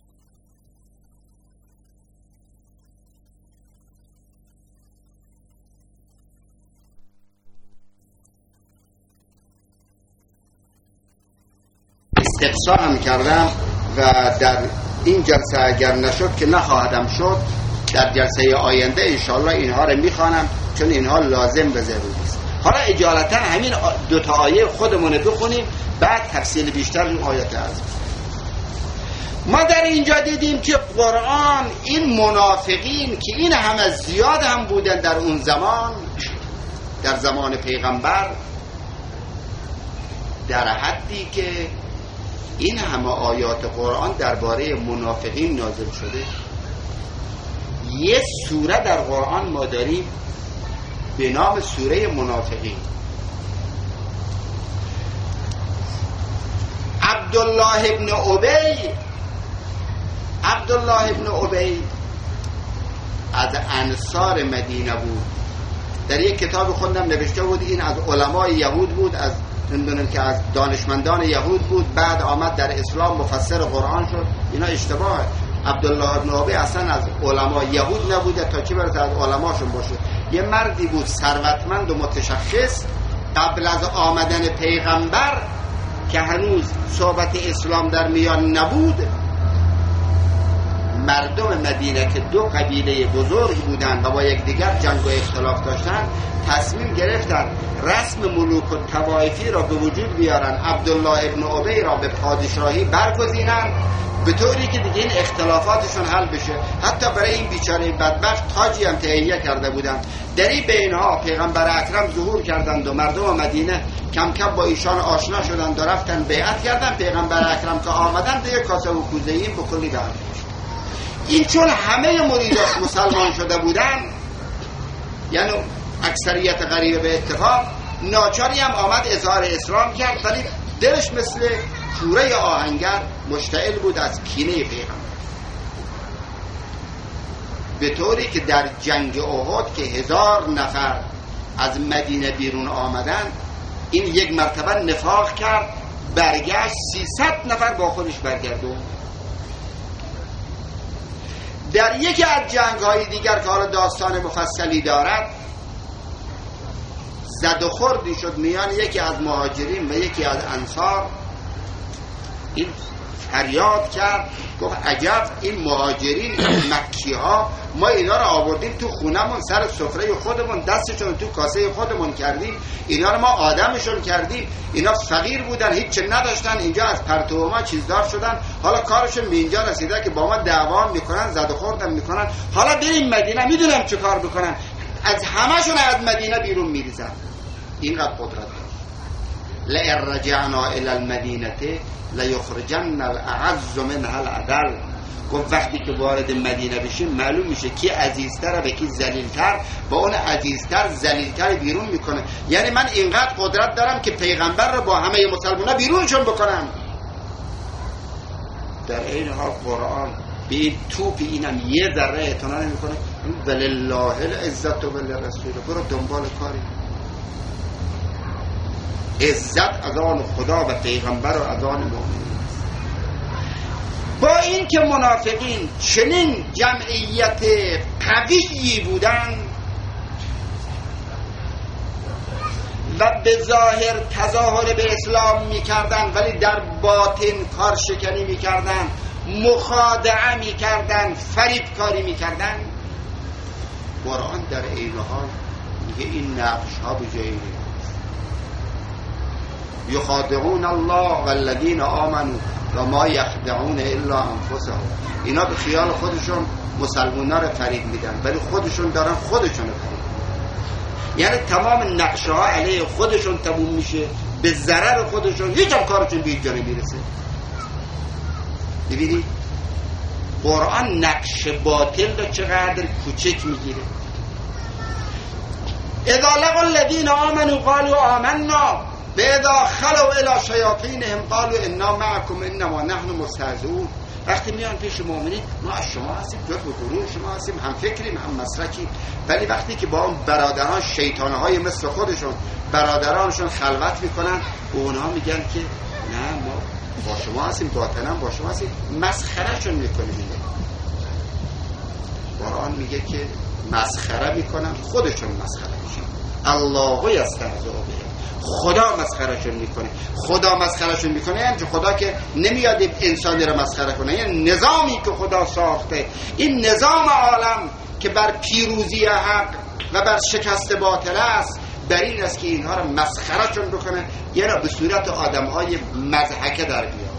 استفسار هم کردم و در این جلسه اگر نشد که نخواهدم شد، در جلسه آینده انشاءالله اینها رو میخوانم، چون اینها لازم به ضروری است. حالا اجالتا همین دو تا آیه خودمون بخونیم، بعد تفصیل بیشتر این آیات عرض. ما در اینجا دیدیم که قرآن این منافقین که این همه زیاد هم بودن در اون زمان، در زمان پیغمبر، در حدی که این همه آیات قرآن درباره منافقین نازل شده. یه سوره در قرآن ما داریم به نام سوره منافقین. عبدالله ابن ابی عبدالله ابن ابی از انصار مدینه بود. در یک کتاب خوندم نوشته بود این از علمای یهود بود، از نمیدونم که از دانشمندان یهود بود، بعد آمد در اسلام مفسر قرآن شد. اینا اشتباهه. عبدالله ابن ابی اصلا از علما یهود نبوده تا چی برسه از علماشون باشه. یه مردی بود ثروتمند و متشخص قبل از آمدن پیغمبر که هنوز صحبت اسلام در میان نبود. مردم مدینه که دو قبیله بزرگ بودند و با یکدیگر جنگ و اختلاف داشتند، تصمیم گرفتند رسم ملوک و طوایفی را به وجود بیارن، عبدالله ابن ابی را به پادشاهی برگزینند، به طوری که دیگه این اختلافاتشون حل بشه. حتی برای این بیچاره بدبخت تاجی هم تهیه کرده بودند. در این بینها پیغمبر اکرم ظهور کردند و مردم مدینه کم کم با ایشان آشنا شدند و رفتن بیعت کردند. پیغمبر اکرم که آمدند دیگه کاسه و کوزه این به کلی برد. این چون همه مریداش مسلمان شده بودن، یعنی اکثریت غریبه به اتفاق، ناچاری هم آمد اظهار اسلام کرد، ولی دلش مثل کوره آهنگر مشتعل بود از کینه پیغمبر، به طوری که در جنگ احد که هزار نفر از مدینه بیرون آمدن، این یک مرتبه نفاق کرد، برگشت سیصد نفر با خودش برگردون. در یکی از جنگ‌های دیگر که حالا داستان مفصلی دارد، زد و خوردی شد میان یکی از مهاجرین و یکی از انصار. این فریاد کرد، گفت عجب این مهاجرین مکی ها، ما اینا رو آوردیم تو خونمون سر سفره خودمون، دستشون تو کاسه خودمون کردیم، اینا رو ما آدمشون کردیم، اینا فقیر بودن، هیچ چه نداشتن، اینجا از پرتو ما چیزدار شدن، حالا کارشون به اینجا رسیده که با ما دعوا میکنن، زد و خوردم میکنن، حالا بریم مدینه میدونم چه کار بکنن، از همشون از مدینه بیرون میریزن. اینقدر قدرت داشت. لئن رجعنا الی المدینه لیخرجن الاعز منها الاذل. گفت وقتی که وارد مدینه بشیم معلوم میشه کی عزیزتر و کی ذلیلتر، با اون عزیزتر ذلیلتر بیرون میکنه. یعنی من اینقدر قدرت دارم که پیغمبر رو با همه مسلمان‌ها بیرونشون بکنم. در این حال قرآن به این توپ اینم یه ذره اعتنا نمیکنه. ولله العزت و ولرسول. برو دنبال کاری. عزت از آن خدا و پیغمبر و از آن مؤمنین. با این که منافقین چنین جمعیت قویی بودن و به ظاهر تظاهر به اسلام میکردن ولی در باطن کار شکنی میکردن، مخادعه میکردن، فریب کاری میکردن، قرآن در این حال میگه این نقش ها به جایی نیست. یخادعون الله والذین آمنوا و ما یخدعون الا انفسهم. اینا به خیال خودشون مسلمونا رو فریب میدن ولی خودشون دارن خودشون رو فریب میدن. یعنی تمام نقشه ها علیه خودشون تموم میشه، به ضرر خودشون، هیچ هم کارشون به هیچ جا نمیرسه. ببینید قرآن نقش باطل رو چقدر کوچک میگیره. اذا لقوا الذین آمنوا قالوا آمنا و اذا خلوا الی شیاطینهم قالوا انا معکم انما نحن مستهزئون. وقتی میان پیش مؤمنین ما از شما هستیم، جز به گروه شما هستیم، هم فکریم هم مسلکیم، ولی وقتی که با اون برادران شیطانهای مثل خودشون برادرانشون خلوت میکنن و اونها میگن که نه ما با شما هستیم، باطنا با شما هستیم، مسخرهشون میکنیم. قرآن میگه که مسخره میکنن، خودشون مسخره میشن. الله یستهزئ بهم. خدا مسخرهشون میکنه. خدا مسخرهشون میکنه یعنی که خدا که نمیاد انسانی رو مسخره کنه، یعنی نظامی که خدا ساخته، این نظام عالم که بر پیروزی حق و بر شکست باطل است، بر این است که اینها رو مسخرهشون بکنه، یعنی به صورت آدمهای مضحکه در بیاره.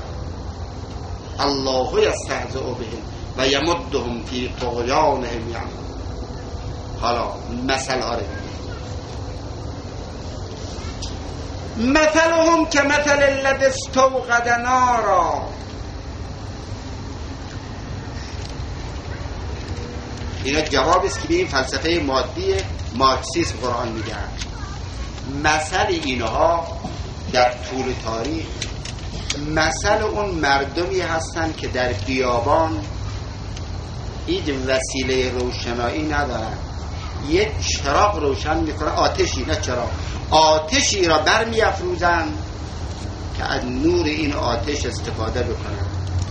الله یستهزئ بهم و یمدهم فی طغیانهم یعمهون. حالا مثل ها رو مثلهم که مثل الذی استوقد نارا. اینا جواب است که به این فلسفه مادی مارکسیسم قرآن میگه. مثل اینها در طول تاریخ مثل اون مردمی هستن که در بیابان هیچ وسیله روشنایی ندارن، یک چراغ روشن میکنن، آتشی نه چراغ، آتشی را برمی افروزن که از نور این آتش استفاده بکنن.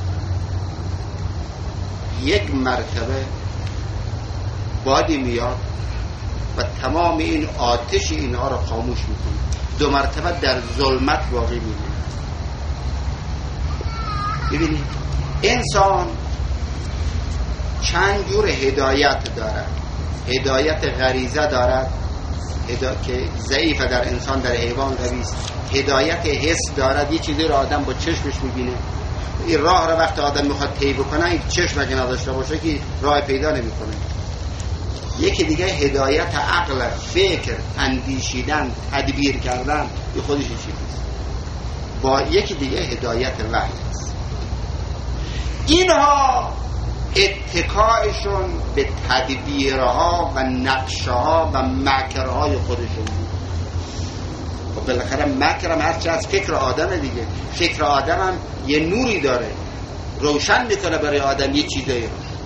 یک مرتبه بادی میاد و تمام این آتش اینها را خاموش میکنه. دو مرتبه در ظلمت باقی میمونه. ببینید انسان چند جور هدایت دارد. هدایت غریزه دارد هدا... که ضعیف در انسان، در حیوان قوی است. هدایت حس دارد، یه چیزی رو آدم با چشمش میبینه. این راه رو وقتی آدم میخواد طی بکنه این چشم اگه نداشته باشه که راه پیدا نمیکنه. یکی دیگه هدایت عقل، فکر، اندیشیدن، تدبیر کردن، این خودش چیزی است. با یکی دیگه هدایت وحی است. اینها اتکایشون به تدبیرها و نقشها و مکرهای خودشون بود. و بالاخره مکرم هرچی از فکر آدم دیگه. فکر آدم هم یه نوری داره، روشن میکنه برای آدم یه چیزایی رو.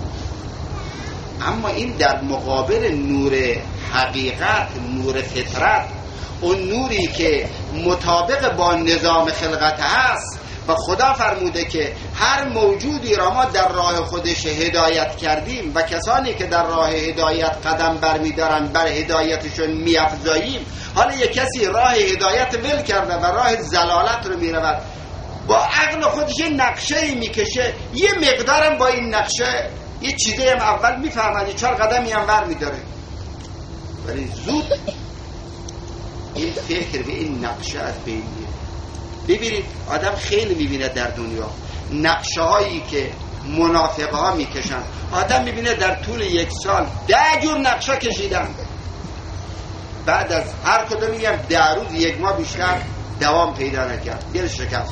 اما این در مقابل نور حقیقت، نور فطرت، اون نوری که مطابق با نظام خلقت هست و خدا فرموده که هر موجودی را ما در راه خودش هدایت کردیم و کسانی که در راه هدایت قدم برمیدارن بر هدایتشون میافزاییم. حالا یک کسی راه هدایت ول کرده و راه زلالت رو میرود، با عقل خودش یه نقشه میکشه، یه مقدارم با این نقشه یه چیزی هم اول میفهمد، چهار قدمی هم ور میداره، ولی زود این فکر به این نقشه از بین میره. ببینید آدم خیلی میبینه در دنیا نقشه هایی که منافقه ها میکشن، آدم میبینه در طول یک سال ده جور نقشه کشیدن، بعد از هر کدوم میگم ده روز یک ماه بیشتر دوام پیدا نکرد، دل شکست.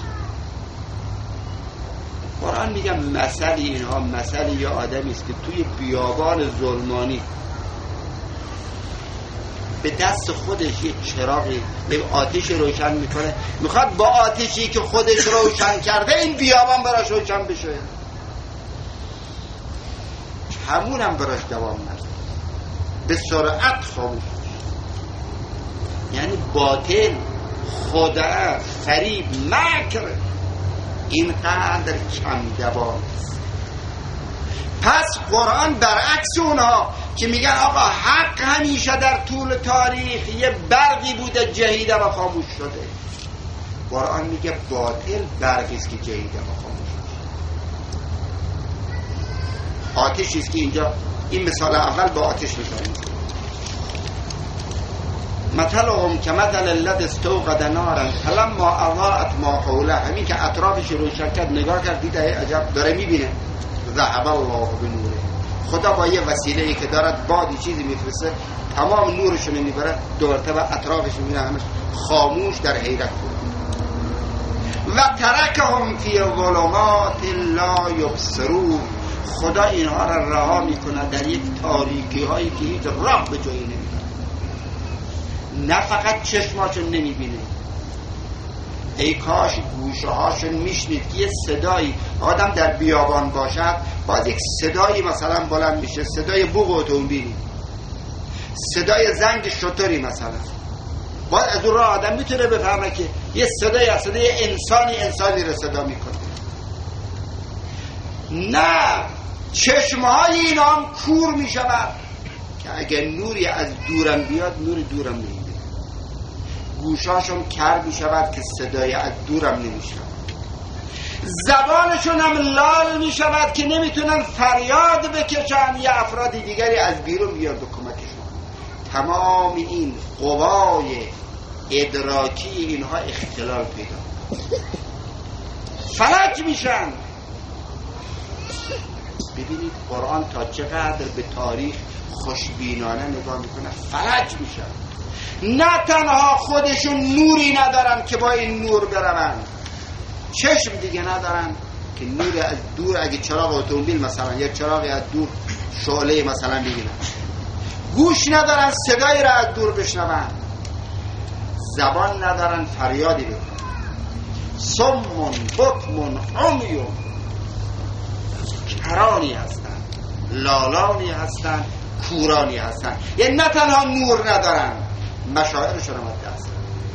قرآن میگم مثل اینها مثل یه آدمی است که توی بیابان ظلمانی به دست خودش یه چراغی به آتش روشن میکنه، میخواد با آتشی که خودش روشن کرده این بیابان براش روشن بشه، همون هم براش دوام نرسه، به سرعت خاموش. یعنی باطل، خدعه، فریب، مکر اینقدر کم دوام است. پس قرآن برعکس اونها که میگن آقا حق همیشه در طول تاریخ یه برقی بوده جهیده و خاموش شده، قرآن میگه باطل برقی است که جهیده و خاموش شده. آتشی است که اینجا این مثال اول با آتش میزنیم، مثلهم کمثل الذی استوقد نارا فلما اضاءت ما حوله، همین که اطرافش روشن کرد نگاه کرد دید عجب داره میبینه، ذهب الله بنوره، خدا با یه وسیله‌ای که دارد بادی چیزی میفرسته تمام نورش رو میبره، دو مرتبه اطرافش میبینه همش خاموش در حیرت بود. و ترکهم فی ظلمات لا یبصرون، خدا اینها را رها میکنه در یک تاریکی هایی که هیچ راه به جایی نمیده. نه فقط چشماشون نمیبینه، ای کاش گوشه هاشون میشنید که یه صدایی آدم در بیابان باشد، باز یک صدایی مثلا بلند میشه، صدای بوق اتومبیلی، صدای زنگ شتری مثلا، باز از اون راه آدم میتونه بفهمه که یه صدای از صدای انسانی انسانی رو صدا میکنه. نه، چشمهای اینا هم کور میشود که اگه نوری از دورم بیاد نور دورم نمیبینه، گوشاشون کر میشود که صدای از دورم نمیشود، زبانشون هم لال میشود که نمیتونن فریاد بکشن یا افراد دیگری از بیرون بیاد به کمکشون. تمام این قوای ادراکی اینها اختلال پیدا فلج میشن. ببینید قرآن تا چقدر به تاریخ خوشبینانه نگاه میکنه، فلج میشن. نه تنها خودشون نوری ندارن که با این نور برون، چشم دیگه ندارن که نور از دور، اگه چراغ اتومبیل مثلا یا چراغی از دور شعله مثلا ببینن، گوش ندارن صدایی را از دور بشنون، زبان ندارن فریادی بکنن، صمون بکمون عمیون، کرانی هستن، لالانی هستن، کورانی هستن. یعنی نه تنها نور ندارن، مشاعرشون هم دست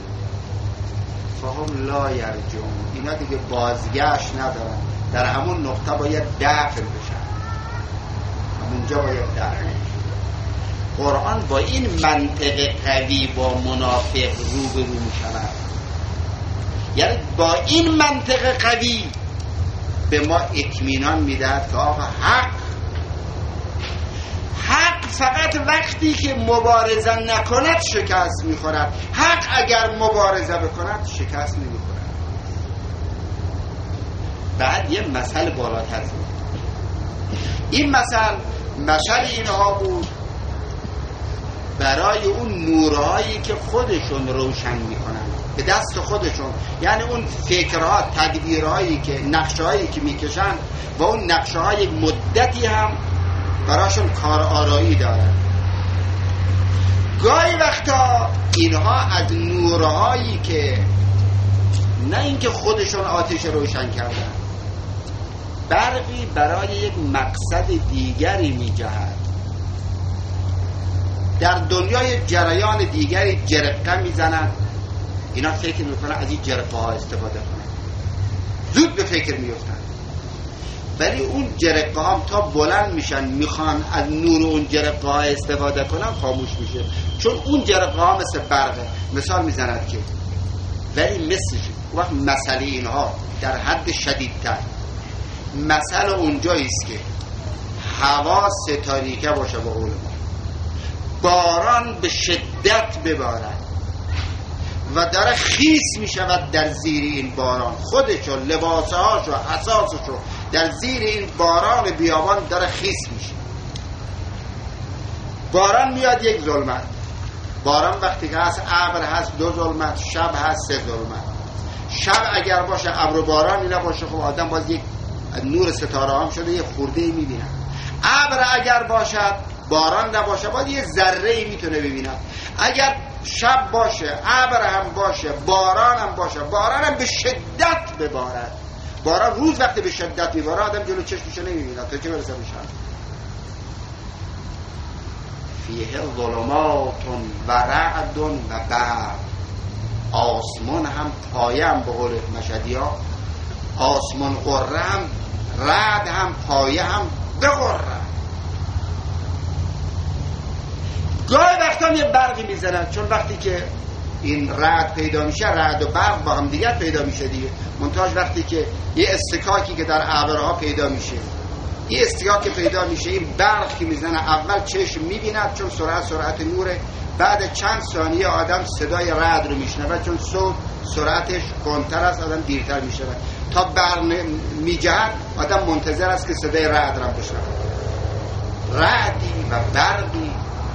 فهم لا یرجون، اینا دیگه بازگشت ندارن، در همون نقطه باید دفن بشن، همونجا باید دفن بشن. قرآن با این منطق قوی با منافق روبرو میشود، یعنی با این منطق قوی به ما اطمینان میدهد که آقا حق حق فقط وقتی که مبارزه نکند شکست میخورد، حق اگر مبارزه بکند شکست نمیخورد. بعد یه مثل بالاتر بود، این مثل مثل اینها بود برای اون نورهایی که خودشون روشن میکنن به دست خودشون، یعنی اون فکرها، تدبیرهایی که نقشه‌هایی که میکشن و اون نقشه‌های مدتی هم براشون کار آرایی دارن. گاهی وقتا اینها از نورهایی که نه اینکه خودشون آتش روشن کردن، برقی برای یک مقصد دیگری میجهد، در دنیای جریان دیگری جرقه میزنن، اینا فکر میکنن از این جرقه ها استفاده کنن، زود به فکر میفتن، ولی اون جرقه ها تا بلند میشن میخوان از نور اون جرقه ها استفاده کنن خاموش میشه، چون اون جرقه ها مثل برقه. مثال میزند که ولی مثل وقت مسئله اینها در حد شدیدتر مسئله اونجایی است که هوا ستاریکه باشه، به قول ما باران به شدت ببارد و داره خیس می شود در زیر این باران، خودشو لباسهاشو اساسشو در زیر این باران بیابان داره خیس می شود. باران میاد یک ظلمت، باران وقتی که هست ابر هست دو ظلمت، شب هست سه ظلمت. شب اگر باشه ابر و بارانی نباشه خب آدم باز یک نور ستاره هم شده یه خورده ای میبینه. ابر اگر باشد باران نباشه باز یه ذره ای میتونه ببینه. اگر شب باشه ابر هم باشه باران هم باشه، باران هم به شدت ببارد. باران روز وقتی به شدت میباره آدم جلو چشمشو نمیبینه تا چه برسه به شب. فیه ظلمات و رعد و برق. آسمان هم پایه هم به قول مشهدی ها، آسمان قره هم، رعد هم پایه هم بقره. گاهی وقتا هم یه برقی میزنن، چون وقتی که این رعد پیدا میشه رعد و برق با هم دیگر پیدا میشه دیگه. منتهاش وقتی که یه استکاکی که در ابرها پیدا میشه، یه استکاکی پیدا میشه، این برق که میزنه اول چشم میبیند چون سرعت سرعت نوره، بعد چند ثانیه آدم صدای رعد رو میشنوه چون صوت سرعتش کمتر است، آدم دیرتر میشنوه. تا برق میجهد آدم منتظر است که صدای رعد را بشنوه. رعدی و برقی،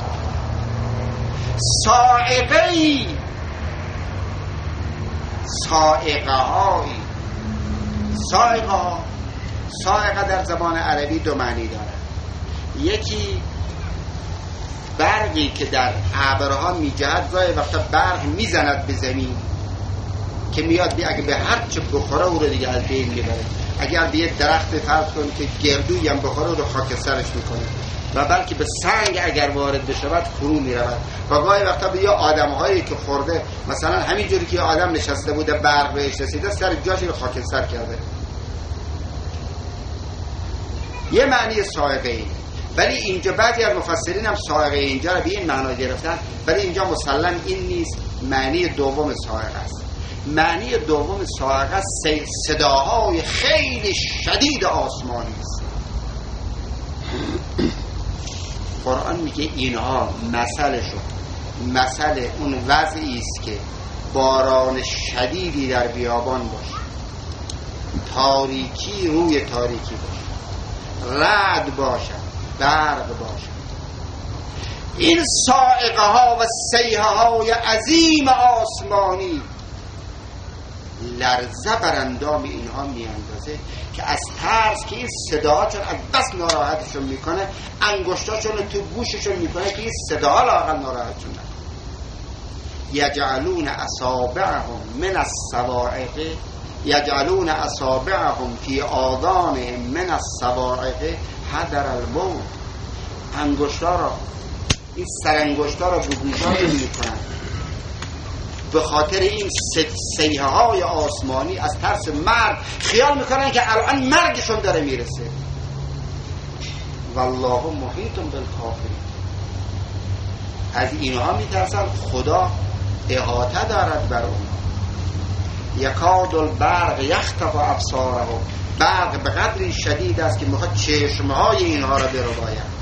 صاعقه‌ای، صاعقه هایی. صاعقه ها، صاعقه در زبان عربی دو معنی داره. یکی برقی که در ابرها میجهد، گاهی وقتا برق میزند به زمین که میاد بی اگه به هر چه بخوره او رو دیگه از بین میبره. اگر به یه درخت فرض کن که گردویی هم بخوره او رو خاک سرش میکنه و بلکه به سنگ اگر وارد بشود فرو میرود. و گاهی وقتا به یه آدمهایی که خورده، مثلا همینجوری که یه آدم نشسته بوده برق بهش رسیده سر جاشی رو خاک سر کرده. یه معنی صاعقه ای. ولی اینجا بعضی از مفسرین هم صاعقه اینجا رو به این معنا گرفتن، ولی اینجا مسلم این نیست. معنی دوم صاعقه است. معنی دوم صاعقه صداهای خیلی شدید آسمانی است. قرآن میگه اینها مسئله شد، مسئله اون وضعی است که باران شدیدی در بیابان باشه، تاریکی روی تاریکی باشه، رعد باشه، برق باشه. این صاعقه ها و صیحه های عظیم آسمانی لرزه بر اندام اینها میاندازه که از ترس که این صدا چون از بس ناراحتشون میکنه انگشتاشون تو گوششون میکنه که این صدا لااقل ناراحتشون نکنه. یجعلون اصابعهم من الصواعق، یجعلون اصابعهم فی آذانهم من الصواعق حذر الموت. انگشتا را، این سرانگشتا را به گوشاشون میکنن به خاطر این صیحه های آسمانی، از ترس مرگ خیال میکنن که الان مرگشون داره میرسه. والله محیط بالکافرین. از اینها میترسن، خدا احاطه دارد بر اونها. یکاد البرق یخطف ابصارهم. برق به قدری شدید است که میخواد چشمهای اینها را برباید.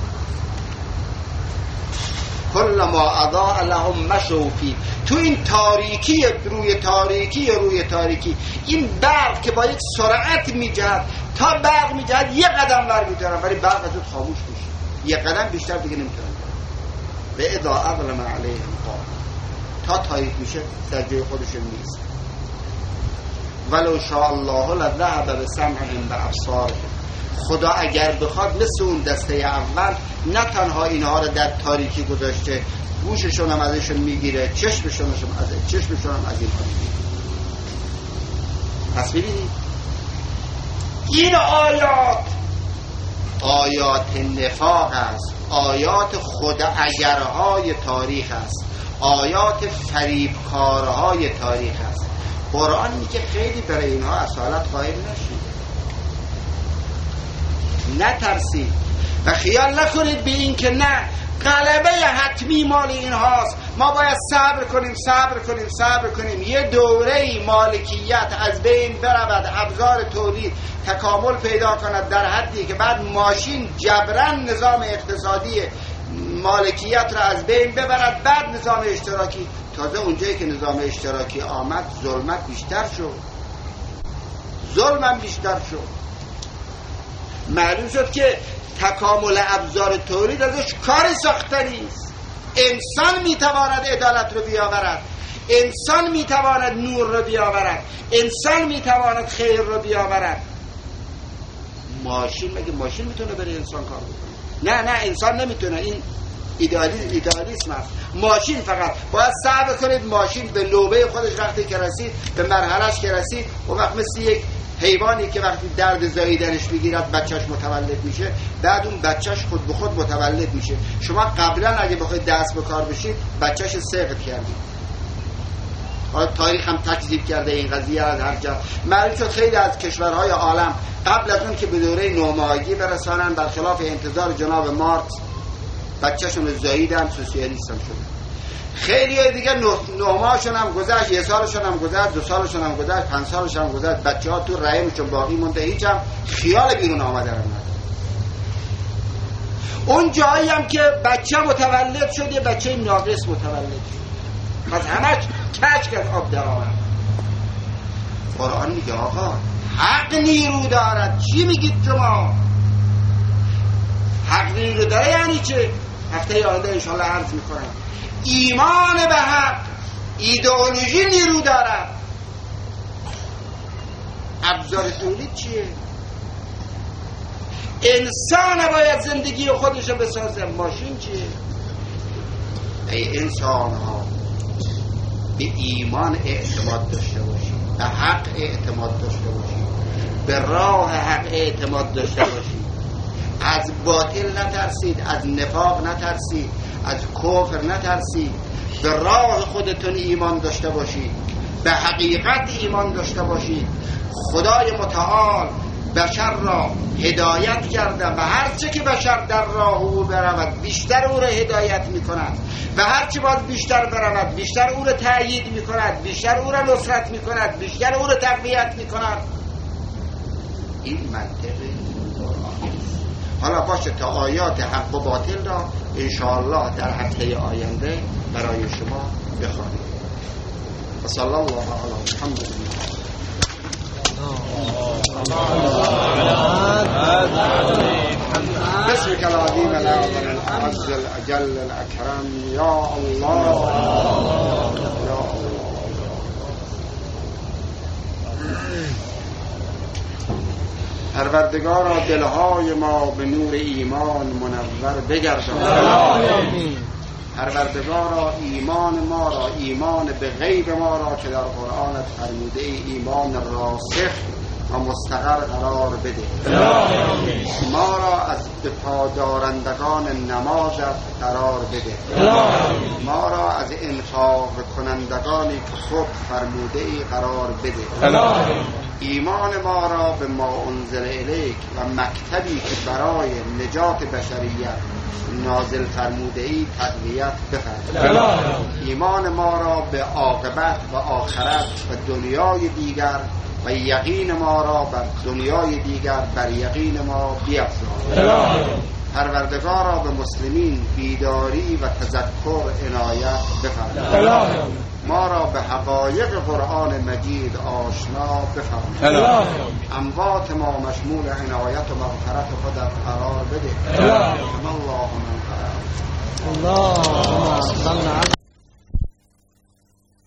کل ما اضاء لهم مشوا فی. تو این تاریکی روی تاریکی روی تاریکی این برق که با یک سرعت میجهد، تا برق میجهد یک قدم ور میتونن ولی برق زود خاموش میشه، یک قدم بیشتر دیگه نمیتونن. به اذا اظلم علیهم قام. تا تاریک میشه در جای خودشون نیست. ولو شاء الله لذهب بسمعهم بابصارهم. خدا اگر بخواد مثل اون دسته اول نه تنها اینها رو در تاریکی گذاشته، گوششون هم ازشون میگیره، چشمشون هم از چشمشون هم از اینها میگیره. پس ببینید این آیات آیات نفاق است، آیات خدا اگرهای تاریخ است، آیات فریبکارهای تاریخ است. قرآن میگه خیلی برای اینها اصالت قائل نشید، نترسید و خیال نکنید به این که نه غلبه حتمی مال این هاست ما باید صبر کنیم صبر کنیم صبر کنیم یه دوره مالکیت از بین برود، ابزار تولید تکامل پیدا کند در حدی که بعد ماشین جبران نظام اقتصادی مالکیت را از بین ببرد، بعد نظام اشتراکی. تازه اونجایی که نظام اشتراکی آمد ظلمت بیشتر شد، ظلمم بیشتر شد. معلوم شد که تکامل ابزار تولید ازش کاری ساختنی است. انسان میتواند عدالت رو بیاورد، انسان میتواند نور رو بیاورد، انسان میتواند خیر رو بیاورد. ماشین مگه ماشین میتونه برای انسان کار بکنه؟ نه نه انسان نمیتونه. این ایدئالیسم ایدئالیسم است. ماشین فقط باید صبر کنید. ماشین به نوبه خودش وقتی که رسید، به مرحلهش که رسید، اون وقت مثل یک حیوانی که وقتی درد زاییدنش بگیرد بچهش متولد میشه، بعد اون بچهش خود به خود متولد میشه. شما قبلا اگه بخواید دست به کار بشید بچهش سقط کردید. حالا تاریخ هم تکذیب کرده این قضیه از هر جا. معلوم شد خیلی از کشورهای عالم قبل از اون که به دوره نوماگی برسانن، برخلاف انتظار جناب مارکس بچه‌شون رو زاییدن، سوسیالیست هم شدن. خیلی های دیگه نه ماهشون هم گذشت، یه سالشون هم گذشت، دو سالشون هم گذشت، پنج سالشون هم گذشت، بچه ها تو رحمشون باقی مونده، هیچ هم خیال بیرون آمده رو نداره. اون جایی هم که بچه متولد شد یه بچه ناقص متولد شد، پس همش کشک از آب در آمد. قرآن میگه آقا حق نیرو دارد. چی میگید شما؟ حق نیرو داره یعنی چه؟ هفته آینده انشالله عرض میکنم. ایمان به حق، ایدئولوژی نیرو دارد. ابزار تولید چیه؟ انسان باید زندگی خودشو بسازه. ماشین چیه؟ ای انسان ها به ایمان اعتماد داشته باشید، به حق اعتماد داشته باشید، به راه حق اعتماد داشته باشید. از باطل نترسید، از نفاق نترسید، از کفر نترسید. به راه خودتون ایمان داشته باشید، به حقیقت ایمان داشته باشید. خدای متعال بشر را هدایت کرده و هرچه که بشر در راه او برود بیشتر او را هدایت می کند و هرچه باید بیشتر برود بیشتر او را تأیید می کند، بیشتر او را نصرت می کند، بیشتر او را تقویت می کند. این منطق قرآن است. حالا باشه تا آیات حق و باطل را انشاءالله در هفته آینده برای شما بخوانیم. و صلی الله علی محمد. بسمك العظيم الأعظم الأعز الأجل الأكرم يا الله يا الله. پروردگارا دلهای ما به نور ایمان منور بگردان. پروردگارا ایمان ما را، ایمان به غیب ما را که در قرآنت فرموده ای ایمان راسخ و مستقر قرار بده. ما را از به پادارندگان نمازت قرار بده. ما را از انفاق کنندگانی که خود فرموده ای قرار بده. ایمان ما را به ما انزل الیک و مکتبی که برای نجات بشریت نازل فرموده ای تقویت بفرمای. ایمان ما را به عاقبت و آخرت و دنیای دیگر و یقین ما را بر دنیای دیگر بر یقین ما بیفزای. پروردگارا به مسلمین بیداری و تذکر عنایت بفرمای. ما را به حقایق قرآن مجید آشنا بفرمای. اموات ما مشمول عنایت و مغفرت خودت قرار بده. اللهم اللهم اللهم صل علی